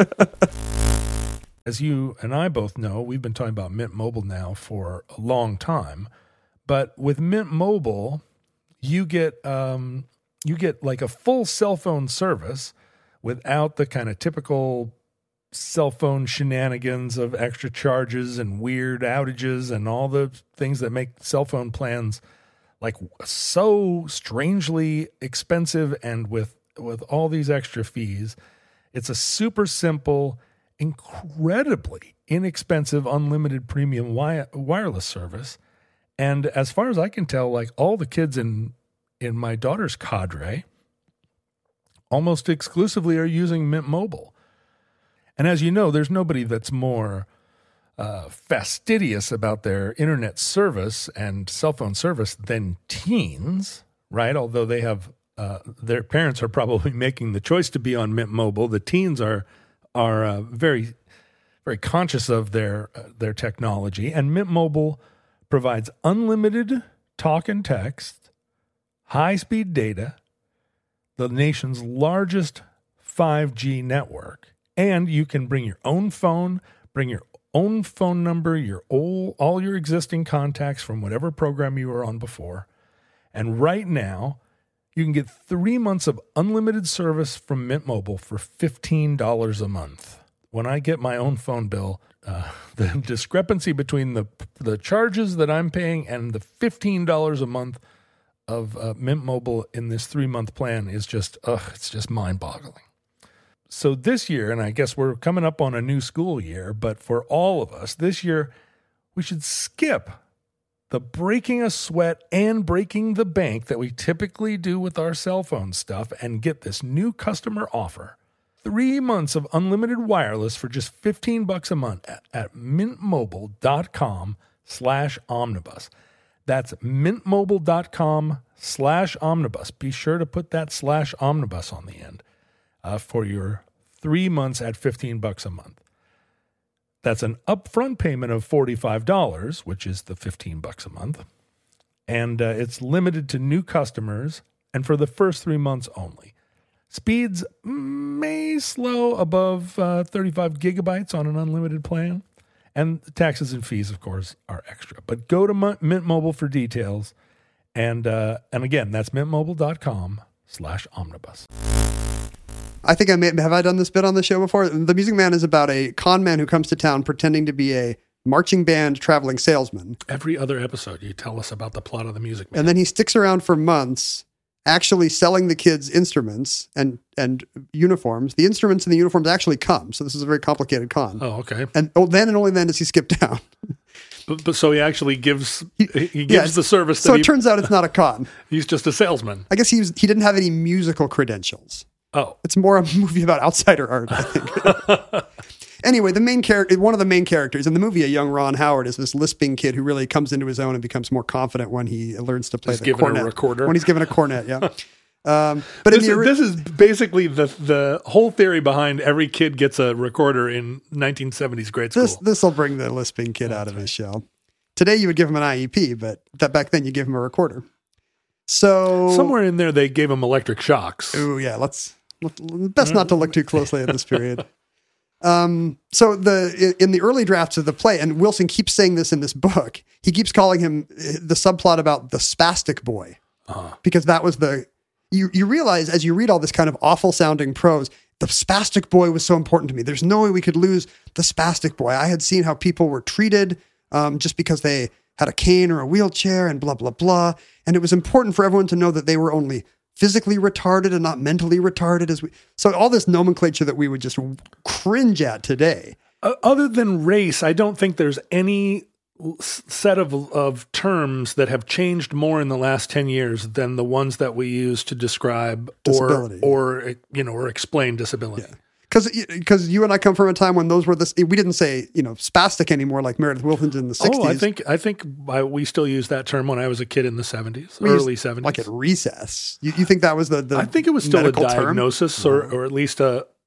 As you and I both know, we've been talking about Mint Mobile now for a long time. But with Mint Mobile, you get like a full cell phone service without the kind of typical cell phone shenanigans of extra charges and weird outages and all the things that make cell phone plans so strangely expensive, and with all these extra fees. It's a super simple, incredibly inexpensive, unlimited premium wireless service. And as far as I can tell, all the kids in my daughter's cadre almost exclusively are using Mint Mobile. And as you know, there's nobody that's more fastidious about their internet service and cell phone service than teens, right? Although they have their parents are probably making the choice to be on Mint Mobile. The teens are very, very conscious of their technology, and Mint Mobile provides unlimited talk and text, high-speed data, the nation's largest 5G network. And you can bring your own phone, bring your own phone number, all your existing contacts from whatever program you were on before. And right now, you can get 3 months of unlimited service from Mint Mobile for $15 a month. When I get my own phone bill, the discrepancy between the charges that I'm paying and the $15 a month of Mint Mobile in this 3-month plan is just, it's just mind-boggling. So this year, and I guess we're coming up on a new school year, but for all of us, this year, we should skip the breaking a sweat and breaking the bank that we typically do with our cell phone stuff and get this new customer offer. 3 months of unlimited wireless for just $15 a month at mintmobile.com/omnibus. That's mintmobile.com/omnibus. Be sure to put that /omnibus on the end for your 3 months at $15 a month. That's an upfront payment of $45, which is the $15 a month. And it's limited to new customers and for the first 3 months only. Speeds may slow above 35 gigabytes on an unlimited plan. And the taxes and fees, of course, are extra. But go to Mint Mobile for details. And again, that's mintmobile.com/omnibus. I think have I done this bit on the show before? The Music Man is about a con man who comes to town pretending to be a marching band traveling salesman. Every other episode, you tell us about the plot of The Music Man. And then he sticks around for months actually selling the kids instruments and uniforms. The instruments and the uniforms actually come. So this is a very complicated con. Oh, okay. And then and only then does he skip down. But so he actually gives the service. So it turns out it's not a con. He's just a salesman. I guess he didn't have any musical credentials. Oh, it's more a movie about outsider art, I think. Anyway, one of the main characters in the movie, a young Ron Howard, is this lisping kid who really comes into his own and becomes more confident when he learns to play the cornet. A recorder. When he's given a cornet, yeah. But this is basically the whole theory behind every kid gets a recorder in 1970s grade school. This will bring the lisping kid out of his shell. Today you would give him an IEP, but back then you give him a recorder. So somewhere in there they gave him electric shocks. Oh yeah, best not to look too closely at this period. So in the early drafts of the play, and Wilson keeps saying this in this book, he keeps calling him the subplot about the spastic boy, because that was you realize as you read all this kind of awful sounding prose, the spastic boy was so important to me. There's no way we could lose the spastic boy. I had seen how people were treated just because they had a cane or a wheelchair and blah, blah, blah. And it was important for everyone to know that they were only physically retarded and not mentally retarded. So all this nomenclature that we would just cringe at today. Other than race, I don't think there's any set of terms that have changed more in the last 10 years than the ones that we use to describe or explain disability. Yeah. Because you and I come from a time when those were we didn't say, spastic anymore like Meredith Willson did in the 60s. Oh, I think we still use that term when I was a kid in the 70s, early 70s. Like at recess. You think that was the I think it was still a diagnosis term? or at least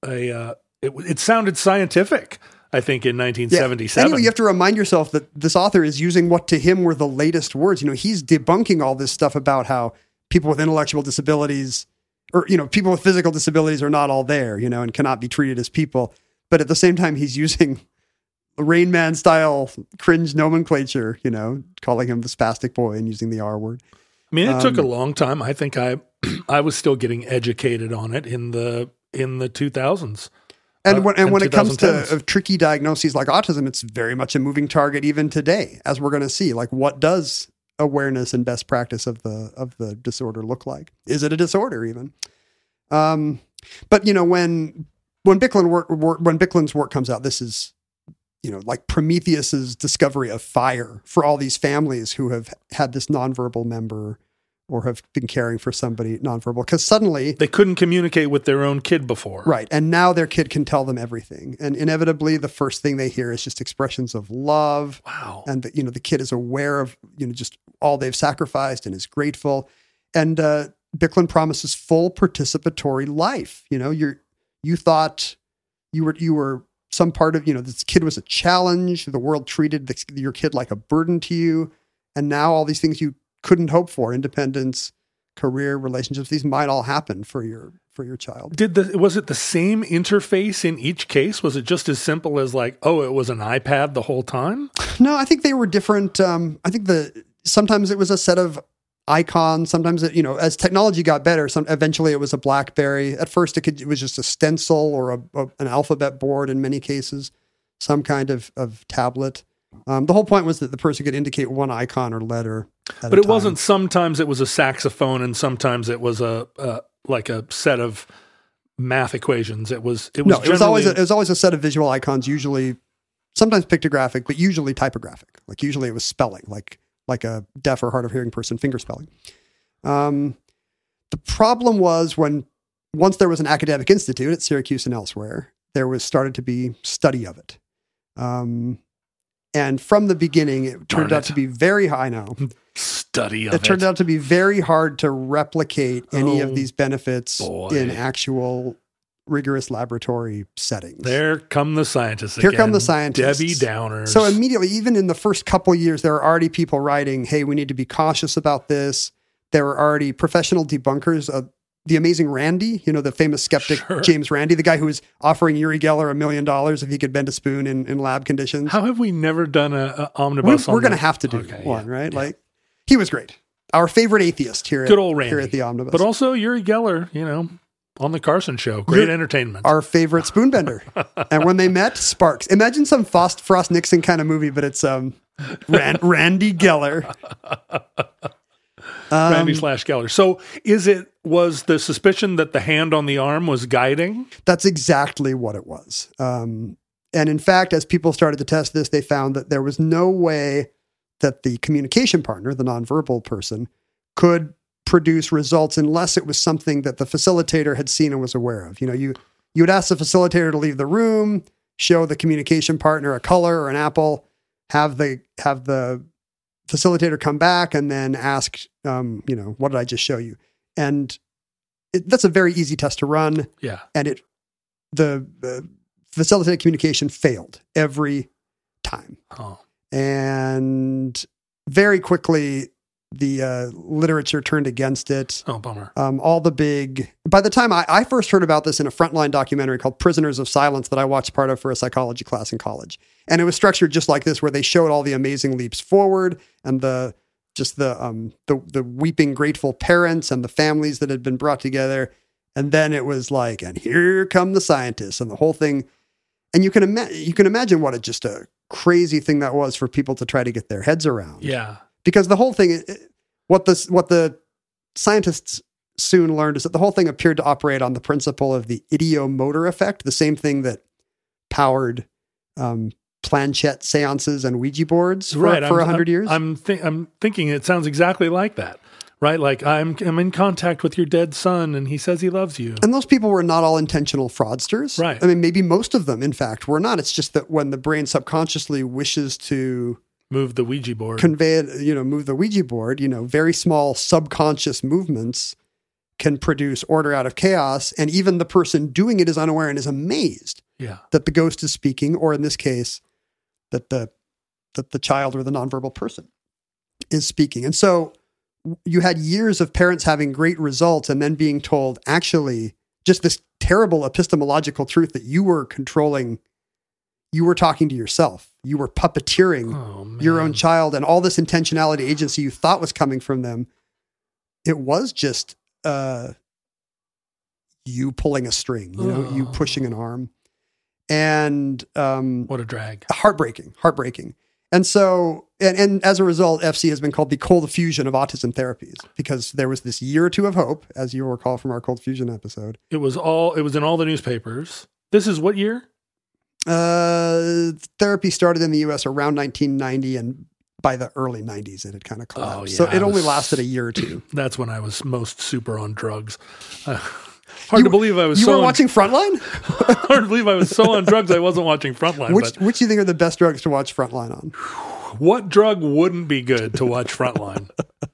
it sounded scientific, I think, in 1977. Yeah. Anyway, you have to remind yourself that this author is using what to him were the latest words. He's debunking all this stuff about how people with intellectual disabilities or, people with physical disabilities are not all there, and cannot be treated as people. But at the same time, he's using Rain Man style cringe nomenclature, calling him the spastic boy and using the R word. I mean, it took a long time. I think I was still getting educated on it in the 2000s. And when it comes to tricky diagnoses like autism, it's very much a moving target even today, as we're going to see. Like, what does awareness and best practice of the disorder look like? Is it a disorder even? But when Bicklund's work comes out, this is like Prometheus's discovery of fire for all these families who have had this nonverbal member or have been caring for somebody nonverbal, because suddenly they couldn't communicate with their own kid before. Right. And now their kid can tell them everything. And inevitably the first thing they hear is just expressions of love. Wow. And the kid is aware of, just all they've sacrificed and is grateful. And Bicklund promises full participatory life. You thought you were some part of, this kid was a challenge. The world treated your kid like a burden to you. And now all these things you couldn't hope for, independence, career, relationships, these might all happen for your child. Was it the same interface in each case? Was it just as simple as like, it was an iPad the whole time? No, I think they were different. I think sometimes it was a set of icons. Sometimes as technology got better, eventually it was a BlackBerry. At first it was just a stencil or an alphabet board in many cases, some kind of tablet. The whole point was that the person could indicate one icon or letter at But a it time. wasn't, sometimes it was a saxophone and sometimes it was like a set of math equations. It was it was always a set of visual icons, usually sometimes pictographic, but usually typographic. Like usually it was spelling, like a deaf or hard of hearing person finger spelling. The problem was once there was an academic institute at Syracuse and elsewhere, there was started to be study of it. And from the beginning, it turned out to be very high. Now, study of it. It turned out to be very hard to replicate any of these benefits in actual rigorous laboratory settings. There come the scientists again. Here come the scientists. Debbie Downers. So immediately, even in the first couple of years, there were already people writing, hey, we need to be cautious about this. There were already professional debunkers of the amazing Randi, the famous skeptic, James Randi, the guy who was offering Uri Geller $1 million if he could bend a spoon in lab conditions. How have we never done an omnibus? We're going to have to do one, right? Yeah. Like, he was great. Our favorite atheist here Good old Randy. Here at the omnibus. But also Uri Geller, on the Carson Show. Great entertainment. Our favorite spoonbender. And when they met, sparks. Imagine some Frost Nixon kind of movie, but it's Randy Geller. Randy / Geller. So was the suspicion that the hand on the arm was guiding? That's exactly what it was. And in fact, as people started to test this, they found that there was no way that the communication partner, the nonverbal person, could produce results unless it was something that the facilitator had seen and was aware of. You would ask the facilitator to leave the room, show the communication partner a color or an apple, have the facilitator come back and then ask, what did I just show you? And that's a very easy test to run. Yeah. And the facilitated communication failed every time. Oh. And very quickly, the literature turned against it. Oh, bummer. By the time I first heard about this in a Frontline documentary called Prisoners of Silence that I watched part of for a psychology class in college. And it was structured just like this, where they showed all the amazing leaps forward and the weeping, grateful parents and the families that had been brought together. And then it was like, and here come the scientists and the whole thing. And you can imagine what just a crazy thing that was for people to try to get their heads around. Yeah. Because the whole thing, what the scientists soon learned is that the whole thing appeared to operate on the principle of the ideomotor effect, the same thing that powered planchette seances and Ouija boards for 100 years. I'm thinking it sounds exactly like that, right? Like I'm in contact with your dead son and he says he loves you. And those people were not all intentional fraudsters. Right. I mean, maybe most of them, in fact, were not. It's just that when the brain subconsciously wishes to move the Ouija board, move the Ouija board, very small subconscious movements can produce order out of chaos. And even the person doing it is unaware and is amazed that the ghost is speaking, or in this case, that the child or the nonverbal person is speaking. And so you had years of parents having great results and then being told, actually, just this terrible epistemological truth that you were controlling, you were talking to yourself. You were puppeteering your own child, and all this intentionality agency you thought was coming from them. It was just you pulling a string, you pushing an arm. And what a drag. Heartbreaking. And so, and as a result, FC has been called the cold fusion of autism therapies, because there was this year or two of hope, as you'll recall from our cold fusion episode. It was in all the newspapers. This is what year? Therapy started in the US around 1990, and by the early 90s, it had kind of collapsed. Oh, yeah, so it only lasted a year or two. That's when I was most super on drugs. Hard to believe I was You were watching Frontline? Hard to believe I was so on drugs I wasn't watching Frontline. Which do you think are the best drugs to watch Frontline on? What drug wouldn't be good to watch Frontline?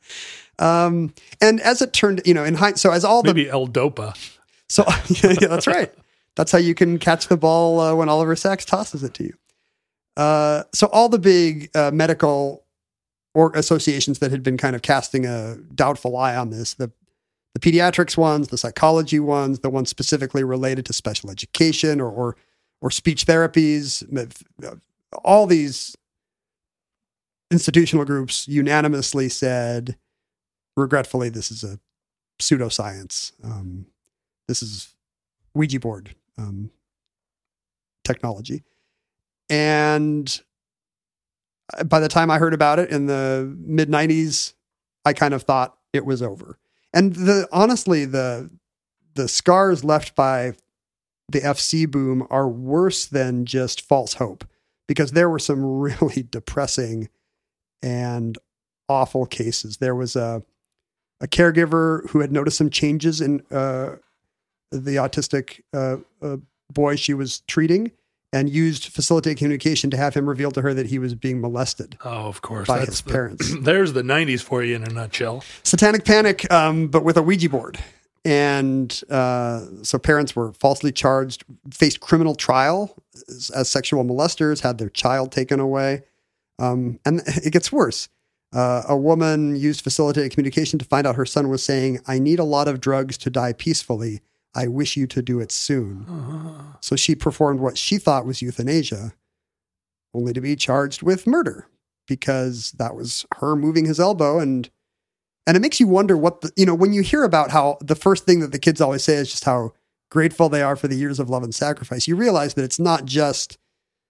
And as it turned, in hindsight, so as all maybe L-Dopa. So yeah, that's right. That's how you can catch the ball when Oliver Sacks tosses it to you. So all the big medical associations that had been kind of casting a doubtful eye on this, the pediatrics ones, the psychology ones, the ones specifically related to special education or speech therapies, all these institutional groups unanimously said, regretfully, this is a pseudoscience. This is Ouija board technology. And by the time I heard about it in the mid-90s, I kind of thought it was over. And honestly, the the scars left by the FC boom are worse than just false hope, because there were some really depressing and awful cases. There was a caregiver who had noticed some changes in the autistic boy she was treating, and used facilitated communication to have him reveal to her that he was being molested. Oh, of course. By his parents. There's the 90s for you in a nutshell. Satanic panic, but with a Ouija board. And so parents were falsely charged, faced criminal trial as sexual molesters, had their child taken away. And it gets worse. A woman used facilitated communication to find out her son was saying, "I need a lot of drugs to die peacefully. I wish you to do it soon." So she performed what she thought was euthanasia, only to be charged with murder, because that was her moving his elbow. And it makes you wonder when you hear about how the first thing that the kids always say is just how grateful they are for the years of love and sacrifice, you realize that it's not just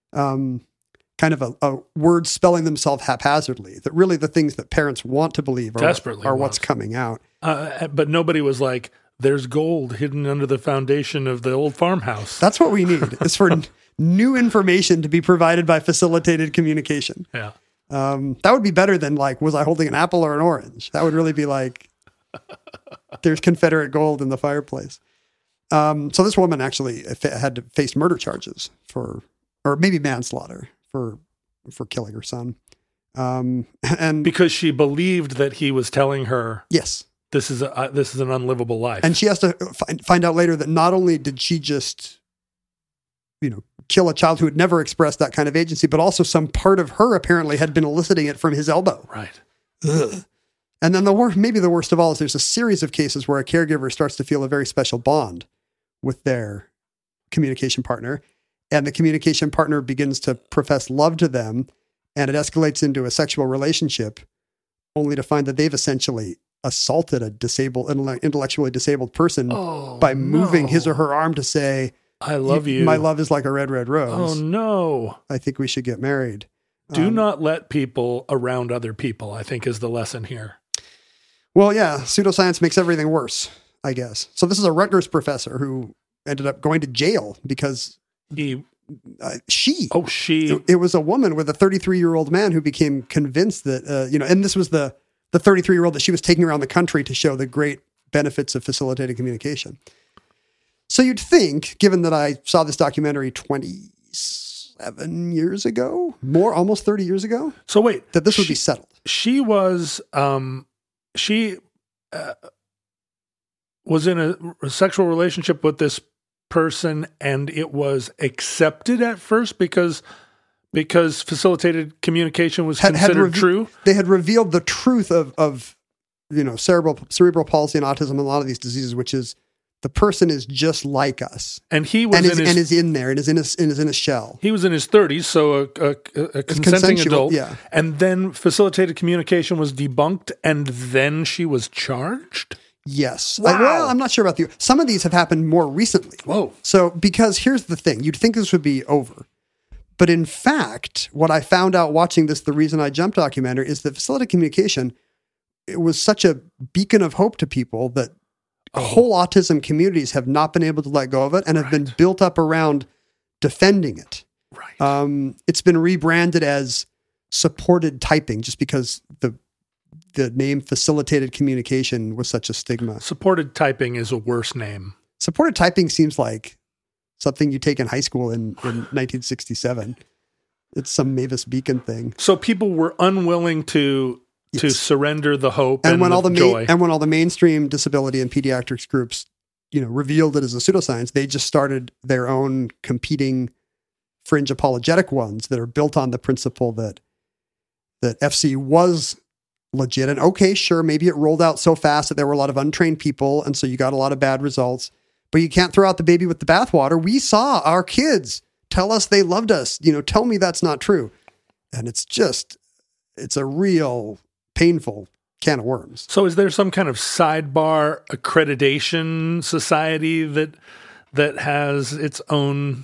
kind of a word spelling themselves haphazardly, that really the things that parents want to believe are what's coming out. But nobody was like, "There's gold hidden under the foundation of the old farmhouse." That's what we need, is for new information to be provided by facilitated communication. Yeah. That would be better than like, was I holding an apple or an orange? That would really be like, there's Confederate gold in the fireplace. So this woman actually had to face murder charges or maybe manslaughter for killing her son. And because she believed that he was telling her, yes, this is an unlivable life. And she has to find out later that not only did she just, kill a child who had never expressed that kind of agency, but also some part of her apparently had been eliciting it from his elbow. Right. Ugh. And then maybe the worst of all is there's a series of cases where a caregiver starts to feel a very special bond with their communication partner, and the communication partner begins to profess love to them, and it escalates into a sexual relationship, only to find that they've essentially assaulted a intellectually disabled person by moving his or her arm to say, "I love you. My love is like a red, red rose. Oh no. I think we should get married." Do not let people around other people, I think, is the lesson here. Well, yeah, pseudoscience makes everything worse, I guess. So this is a Rutgers professor who ended up going to jail because it was a woman with a 33-year-old man who became convinced that, and this was the 33-year-old that she was taking around the country to show the great benefits of facilitated communication. So you'd think, given that I saw this documentary 27 years ago, almost 30 years ago. So wait, that this would be settled. She was, was in a sexual relationship with this person, and it was accepted at first because facilitated communication was considered true. They had revealed the truth of cerebral palsy and autism and a lot of these diseases, which is the person is just like us, and he was is in there and is in a shell. He was in his 30s, so a consenting adult. Yeah. And then facilitated communication was debunked, and then she was charged. Yes. Wow. I'm not sure about some of these have happened more recently. Whoa. So, because here's the thing, you'd think this would be over. But in fact, what I found out watching The Reason I Jumped documentary is that facilitated communication, it was such a beacon of hope to people that whole autism communities have not been able to let go of it and have been built up around defending it. Right. It's been rebranded as supported typing just because the name facilitated communication was such a stigma. Supported typing is a worse name. Supported typing seems like something you take in high school in 1967. It's some Mavis Beacon thing. So people were unwilling to surrender the hope and when the joy. And when all the mainstream disability and pediatrics groups, revealed it as a pseudoscience, they just started their own competing fringe apologetic ones that are built on the principle that FC was legit. And okay, sure, maybe it rolled out so fast that there were a lot of untrained people, and so you got a lot of bad results. But you can't throw out the baby with the bathwater. We saw our kids tell us they loved us. Tell me that's not true. And it's a real painful can of worms. So is there some kind of sidebar accreditation society that has its own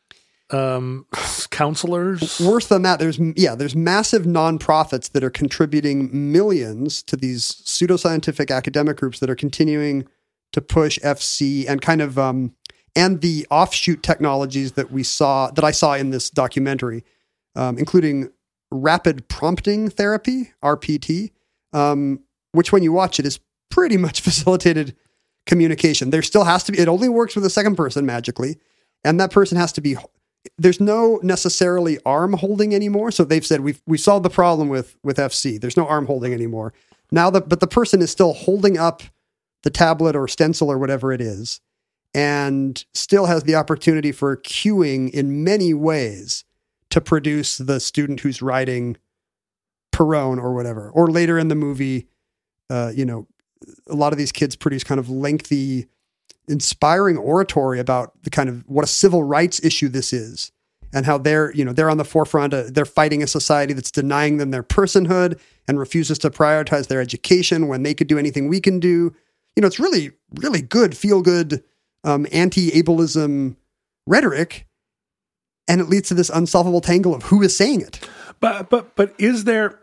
counselors? Worse than that, there's massive nonprofits that are contributing millions to these pseudoscientific academic groups that are continuing to push FC and kind of and the offshoot technologies that I saw in this documentary, including rapid prompting therapy, RPT, which when you watch it is pretty much facilitated communication. There still has to be, it only works with a second person magically, and that person has to be, there's no necessarily arm holding anymore. So they've said, we solved the problem with FC. There's no arm holding anymore. But the person is still holding up the tablet or stencil or whatever it is, and still has the opportunity for cueing in many ways to produce the student who's writing Perón or whatever. Or later in the movie, a lot of these kids produce kind of lengthy, inspiring oratory about the kind of what a civil rights issue this is, and how they're on the forefront. They're fighting a society that's denying them their personhood and refuses to prioritize their education when they could do anything we can do. It's really, really good, feel good, anti-ableism rhetoric, and it leads to this unsolvable tangle of who is saying it. But is there?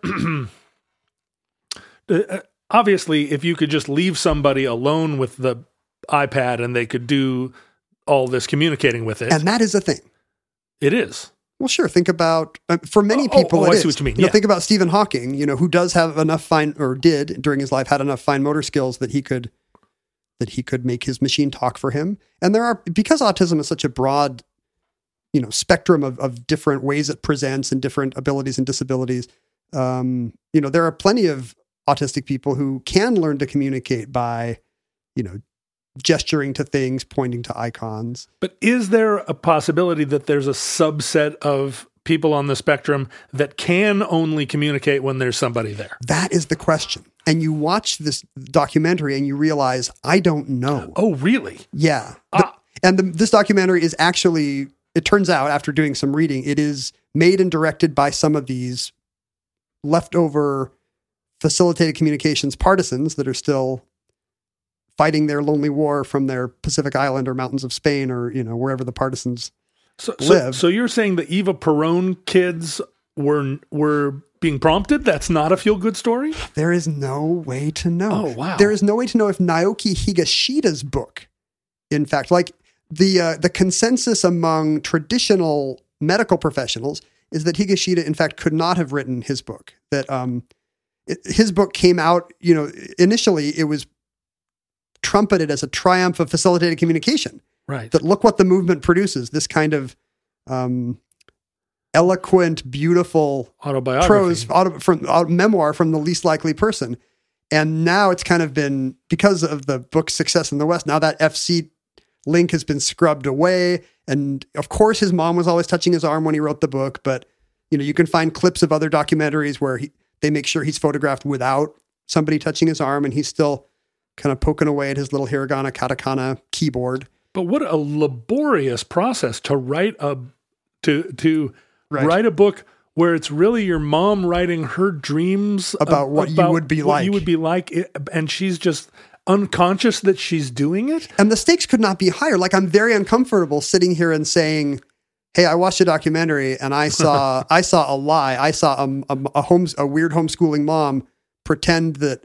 Obviously, if you could just leave somebody alone with the iPad and they could do all this communicating with it. And that is a thing. It is. Well, sure. Think about, for many people, I see what you mean. Yeah. Think about Stephen Hawking, who does have enough did during his life, had enough fine motor skills that he could make his machine talk for him. And because autism is such a broad, spectrum of different ways it presents and different abilities and disabilities, there are plenty of autistic people who can learn to communicate by, gesturing to things, pointing to icons. But is there a possibility that there's a subset of people on the spectrum that can only communicate when there's somebody there? That is the question. And you watch this documentary and you realize, I don't know. Oh, really? Yeah. This documentary is actually, it turns out after doing some reading, it is made and directed by some of these leftover facilitated communications partisans that are still fighting their lonely war from their Pacific Island or mountains of Spain or, wherever the partisans live. So you're saying the Eva Perón kids were being prompted? That's not a feel-good story? There is no way to know. Oh, wow. There is no way to know if Naoki Higashita's book, in fact, like the consensus among traditional medical professionals is that Higashita, in fact, could not have written his book. That his book came out, initially it was trumpeted as a triumph of facilitated communication. Right. That look what the movement produces, this kind of eloquent, beautiful autobiography, memoir from the least likely person. And now it's kind of been, because of the book's success in the West, now that FC link has been scrubbed away. And of course, his mom was always touching his arm when he wrote the book. But, you can find clips of other documentaries where they make sure he's photographed without somebody touching his arm, and he's still kind of poking away at his little hiragana, katakana keyboard. But what a laborious process to write write a book where it's really your mom writing her dreams about what you would be like, and she's just unconscious that she's doing it. And the stakes could not be higher. Like, I'm very uncomfortable sitting here and saying, hey, I watched a documentary and I saw a lie. I saw a weird homeschooling mom pretend that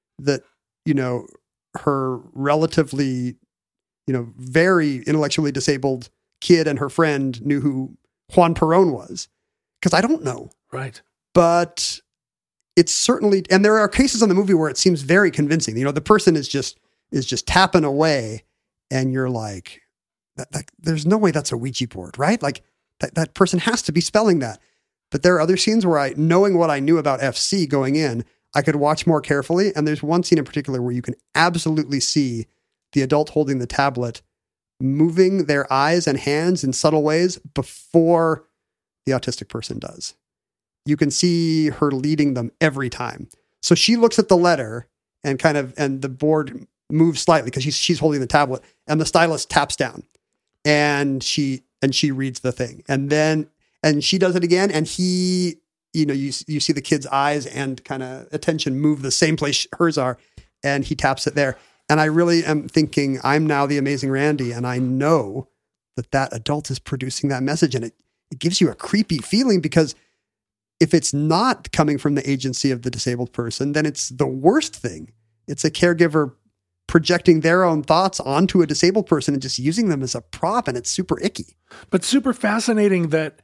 her relatively, very intellectually disabled kid and her friend knew who Juan Perón was. Because I don't know. Right. But it's certainly, and there are cases in the movie where it seems very convincing. The person is just tapping away, and you're like, there's no way that's a Ouija board, right? Like that person has to be spelling that. But there are other scenes where knowing what I knew about FC going in, I could watch more carefully. And there's one scene in particular where you can absolutely see the adult holding the tablet, moving their eyes and hands in subtle ways before the autistic person does. You can see her leading them every time. So she looks at the letter and the board moves slightly because she's holding the tablet, and the stylus taps down, and she reads the thing, and she does it again, and he, you see the kid's eyes and kind of attention move the same place hers are, and he taps it there. And I really am thinking, I'm now the amazing Randy, and I know that adult is producing that message, and it gives you a creepy feeling, because if it's not coming from the agency of the disabled person, then it's the worst thing. It's a caregiver projecting their own thoughts onto a disabled person and just using them as a prop, and it's super icky. But super fascinating that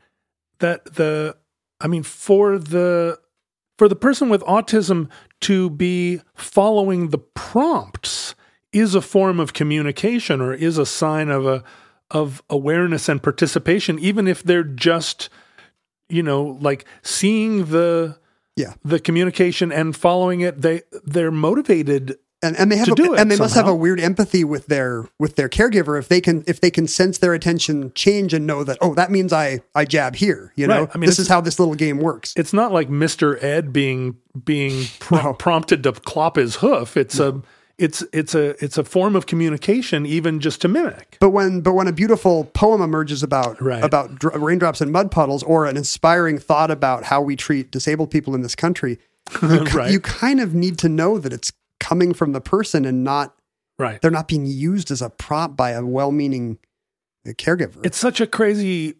for the person with autism to be following the prompts is a form of communication, or is a sign of awareness and participation, even if they're just, like seeing the communication and following it. They're motivated. And they have they must have a weird empathy with their caregiver if they can sense their attention change and know that, oh, that means I jab here. Right. I mean, this is how this little game works. It's not like Mr. Ed being prompted to clop his hoof. It's a form of communication, even just to mimic. But when a beautiful poem emerges about raindrops and mud puddles, or an inspiring thought about how we treat disabled people in this country, you kind of need to know that it's coming from the person and not they're not being used as a prop by a well-meaning caregiver. It's such a crazy,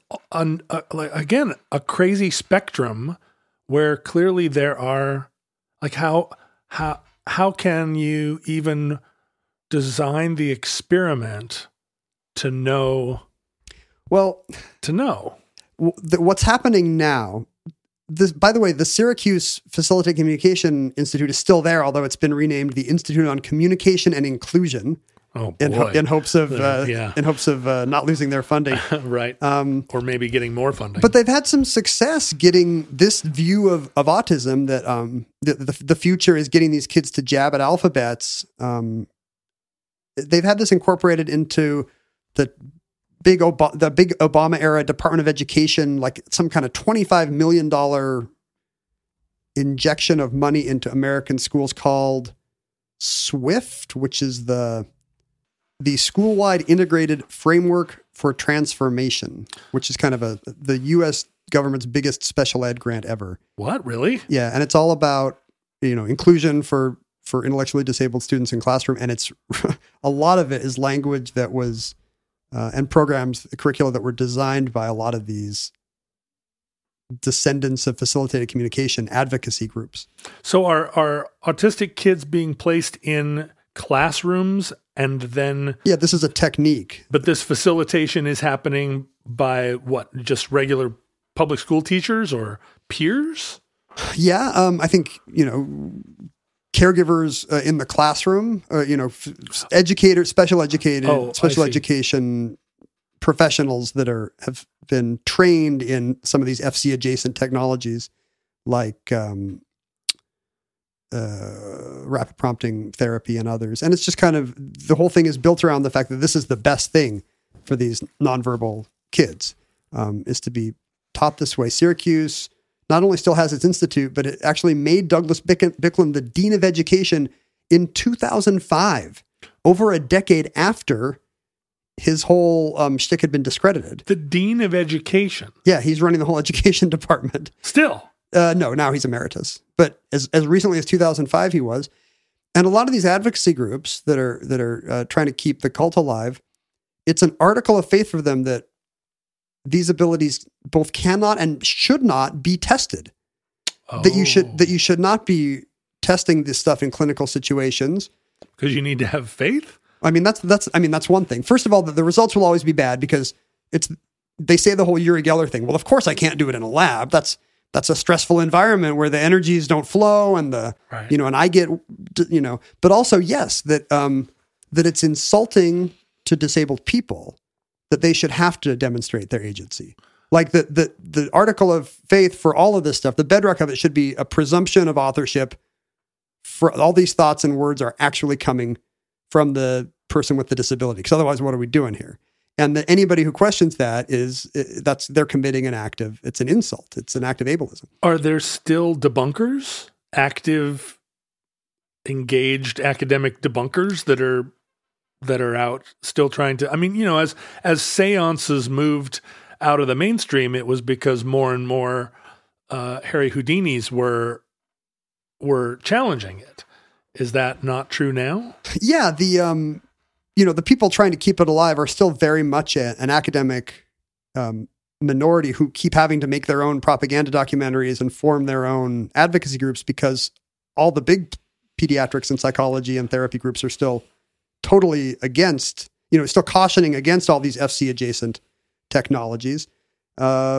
a crazy spectrum where clearly there are, like, how can you even design the experiment to know? Well, to know what's happening now. By the way, the Syracuse Facilitated Communication Institute is still there, although it's been renamed the Institute on Communication and Inclusion. Oh boy! In hopes of not losing their funding, right? Or maybe getting more funding. But they've had some success getting this view of autism that the future is getting these kids to jab at alphabets. They've had this incorporated into the big Obama era Department of Education, like some kind of $25 million injection of money into American schools called SWIFT, which is the School-Wide Integrated Framework for Transformation, which is kind of the U.S. government's biggest special ed grant ever. What, really? Yeah, and it's all about inclusion for intellectually disabled students in classroom, and it's a lot of it is language that was and programs, curricula that were designed by a lot of these descendants of facilitated communication advocacy groups. So are autistic kids being placed in classrooms and then... Yeah, this is a technique. But this facilitation is happening by what? Just regular public school teachers or peers? Yeah, I think, caregivers in the classroom, educators, special education professionals that have been trained in some of these FC adjacent technologies, like rapid prompting therapy and others. And it's just kind of, the whole thing is built around the fact that this is the best thing for these nonverbal kids, is to be taught this way. Syracuse not only still has its institute, but it actually made Douglas Bicklund the Dean of Education in 2005, over a decade after his whole shtick had been discredited. The Dean of Education? Yeah, he's running the whole education department. Still? No, now he's emeritus. But as recently as 2005, he was. And a lot of these advocacy groups that are trying to keep the cult alive, it's an article of faith for them that these abilities both cannot and should not be tested. Oh. That you should not be testing this stuff in clinical situations because you need to have faith. I mean, that's one thing. First of all, the results will always be bad because they say the whole Uri Geller thing. Well, of course I can't do it in a lab. That's a stressful environment where the energies don't flow and and I get, but also yes, that it's insulting to disabled people that they should have to demonstrate their agency. Like the article of faith for all of this stuff, the bedrock of it should be a presumption of authorship for all these thoughts and words are actually coming from the person with the disability. Because otherwise, what are we doing here? And that anybody who questions that they're committing it's an insult. It's an act of ableism. Are there still debunkers, active, engaged academic debunkers that are out still trying to, as seances moved out of the mainstream, it was because more and more Harry Houdinis were challenging it. Is that not true now? Yeah, the people trying to keep it alive are still very much an academic minority who keep having to make their own propaganda documentaries and form their own advocacy groups because all the big pediatrics and psychology and therapy groups are still totally against, still cautioning against all these FC adjacent technologies. And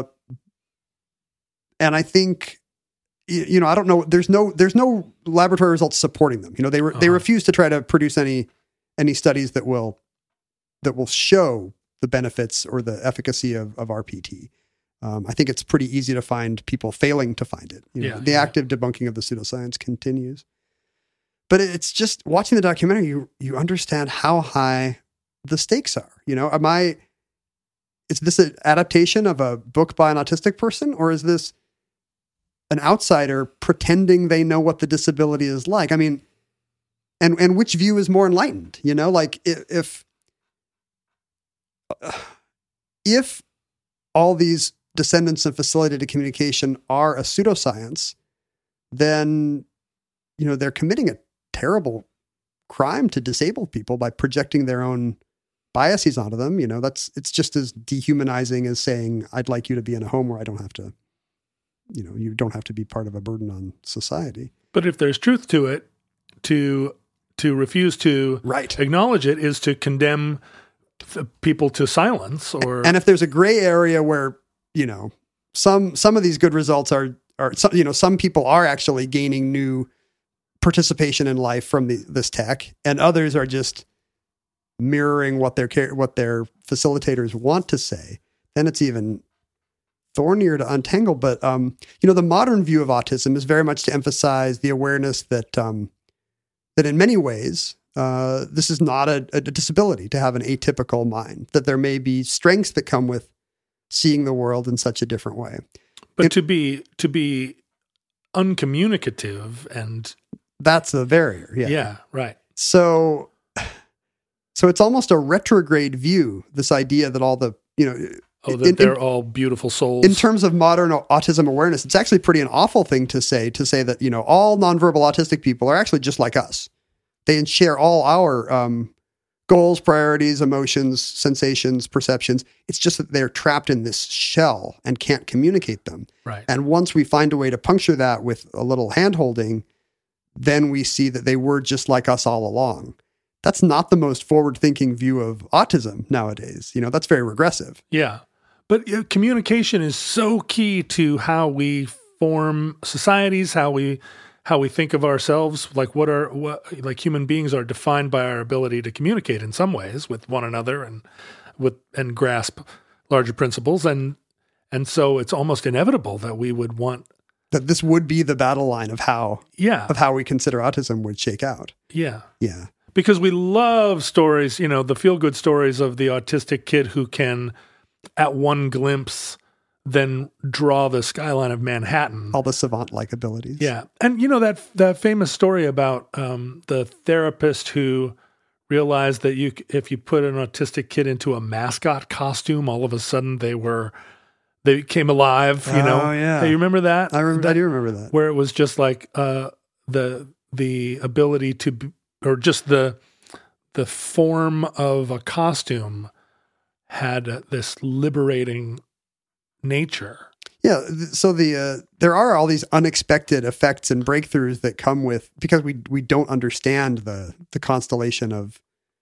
I think, I don't know, there's no laboratory results supporting them. They refuse to try to produce any studies that will show the benefits or the efficacy of RPT. I think it's pretty easy to find people failing to find it. The active debunking of the pseudoscience continues. But it's just watching the documentary, you understand how high the stakes are. Is this an adaptation of a book by an autistic person, or is this an outsider pretending they know what the disability is like? I mean, and which view is more enlightened? Like if all these descendants of facilitated communication are a pseudoscience, then, they're committing a terrible crime to disabled people by projecting their own biases onto them. It's just as dehumanizing as saying, I'd like you to be in a home where I don't have to, you don't have to be part of a burden on society. But if there's truth to it, to refuse to acknowledge it is to condemn people to silence. And if there's a gray area where, some of these good results are some people are actually gaining new participation in life from this tech, and others are just mirroring what their facilitators want to say, then it's even thornier to untangle. But, the modern view of autism is very much to emphasize the awareness that in many ways, this is not a disability to have an atypical mind, that there may be strengths that come with seeing the world in such a different way. But to be uncommunicative, and that's the barrier. Yeah. Yeah. Right. So it's almost a retrograde view, this idea that all the, they're all beautiful souls. In terms of modern autism awareness, it's actually pretty an awful thing to say that, all nonverbal autistic people are actually just like us. They share all our goals, priorities, emotions, sensations, perceptions. It's just that they're trapped in this shell and can't communicate them. Right. And once we find a way to puncture that with a little hand-holding, then we see that they were just like us all along. That's not the most forward-thinking view of autism nowadays. That's very regressive. Yeah. But communication is so key to how we form societies, how we think of ourselves. Like like human beings are defined by our ability to communicate in some ways with one another and grasp larger principles. And so it's almost inevitable that we would want that this would be the battle line of how we consider autism would shake out. Yeah. Yeah. Because we love stories, the feel-good stories of the autistic kid who can, at one glimpse, then draw the skyline of Manhattan. All the savant-like abilities. Yeah. And that famous story about the therapist who realized that if you put an autistic kid into a mascot costume, all of a sudden they came alive, Oh, yeah. Hey, you remember that? I do remember that. Where it was just like the ability to or just the form of a costume had this liberating nature. Yeah, so there are all these unexpected effects and breakthroughs that come with, because we don't understand the constellation of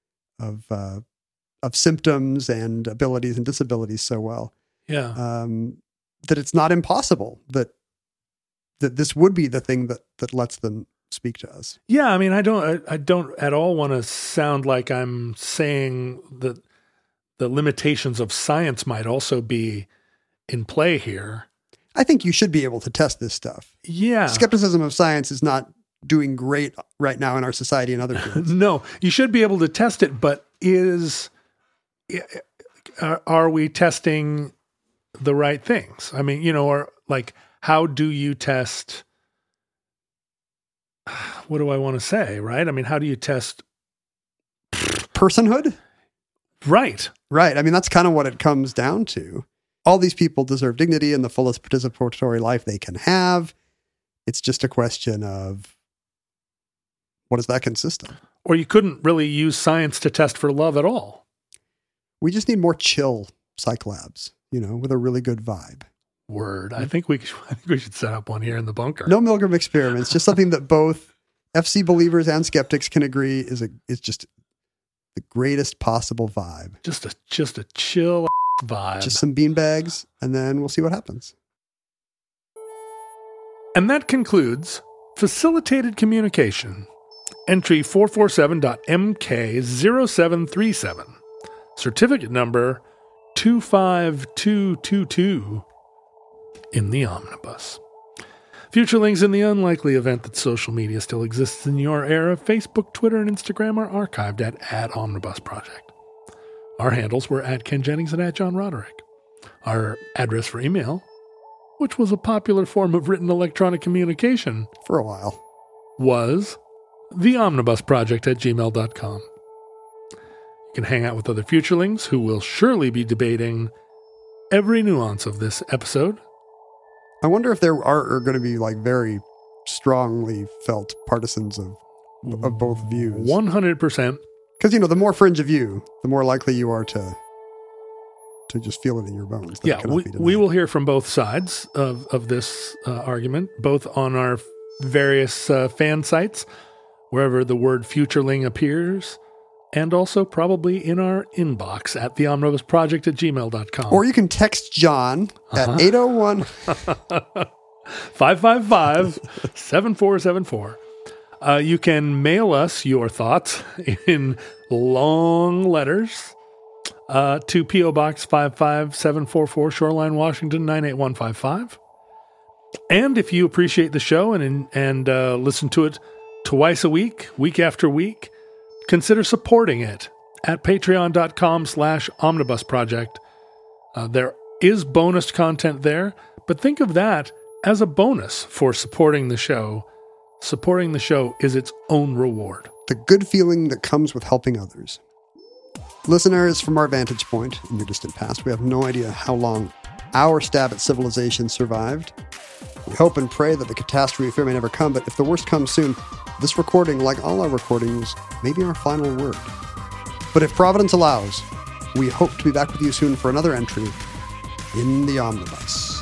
symptoms and abilities and disabilities so well. Yeah, that it's not impossible that this would be the thing that lets them speak to us. Yeah, I mean, I don't at all want to sound like I'm saying that the limitations of science might also be in play here. I think you should be able to test this stuff. Yeah. Skepticism of science is not doing great right now in our society and other fields. No, you should be able to test it, but are we testing the right things? I mean, or like, how do you test? What do I want to say, right? I mean, how do you test personhood? Right. Right. I mean, that's kind of what it comes down to. All these people deserve dignity and the fullest participatory life they can have. It's just a question of what does that consist of? Or you couldn't really use science to test for love at all. We just need more chill psych labs, with a really good vibe. Word. I think we should set up one here in the bunker. No Milgram experiments, just something that both FC believers and skeptics can agree is just the greatest possible vibe. Just a chill vibe. Just some beanbags, and then we'll see what happens. And that concludes Facilitated Communication, entry 447.MK0737, certificate number 25222 in the omnibus. Future links in the unlikely event that social media still exists in your era, Facebook, Twitter, and Instagram are archived at Omnibus Project. Our handles were at Ken Jennings and at John Roderick. Our address for email, which was a popular form of written electronic communication for a while, was theomnibusproject@gmail.com. You can hang out with other futurelings who will surely be debating every nuance of this episode. I wonder if there are going to be like very strongly felt partisans of both views. 100%. Because, the more fringe of you, the more likely you are to just feel it in your bones. Yeah, we will hear from both sides of this argument, both on our various fan sites, wherever the word futureling appears, and also probably in our inbox at theomnibusproject@gmail.com. Or you can text John at 801 555-7474. You can mail us your thoughts in long letters to P.O. Box 55744, Shoreline, Washington, 98155. And if you appreciate the show and listen to it twice a week, week after week, consider supporting it at patreon.com/omnibusproject. There is bonus content there, but think of that as a bonus for supporting the show. Supporting the show is its own reward. The good feeling that comes with helping others. Listeners, from our vantage point in the distant past, we have no idea how long our stab at civilization survived. We hope and pray that the catastrophe we fear may never come, but if the worst comes soon, this recording, like all our recordings, may be our final word. But if Providence allows, we hope to be back with you soon for another entry in the Omnibus.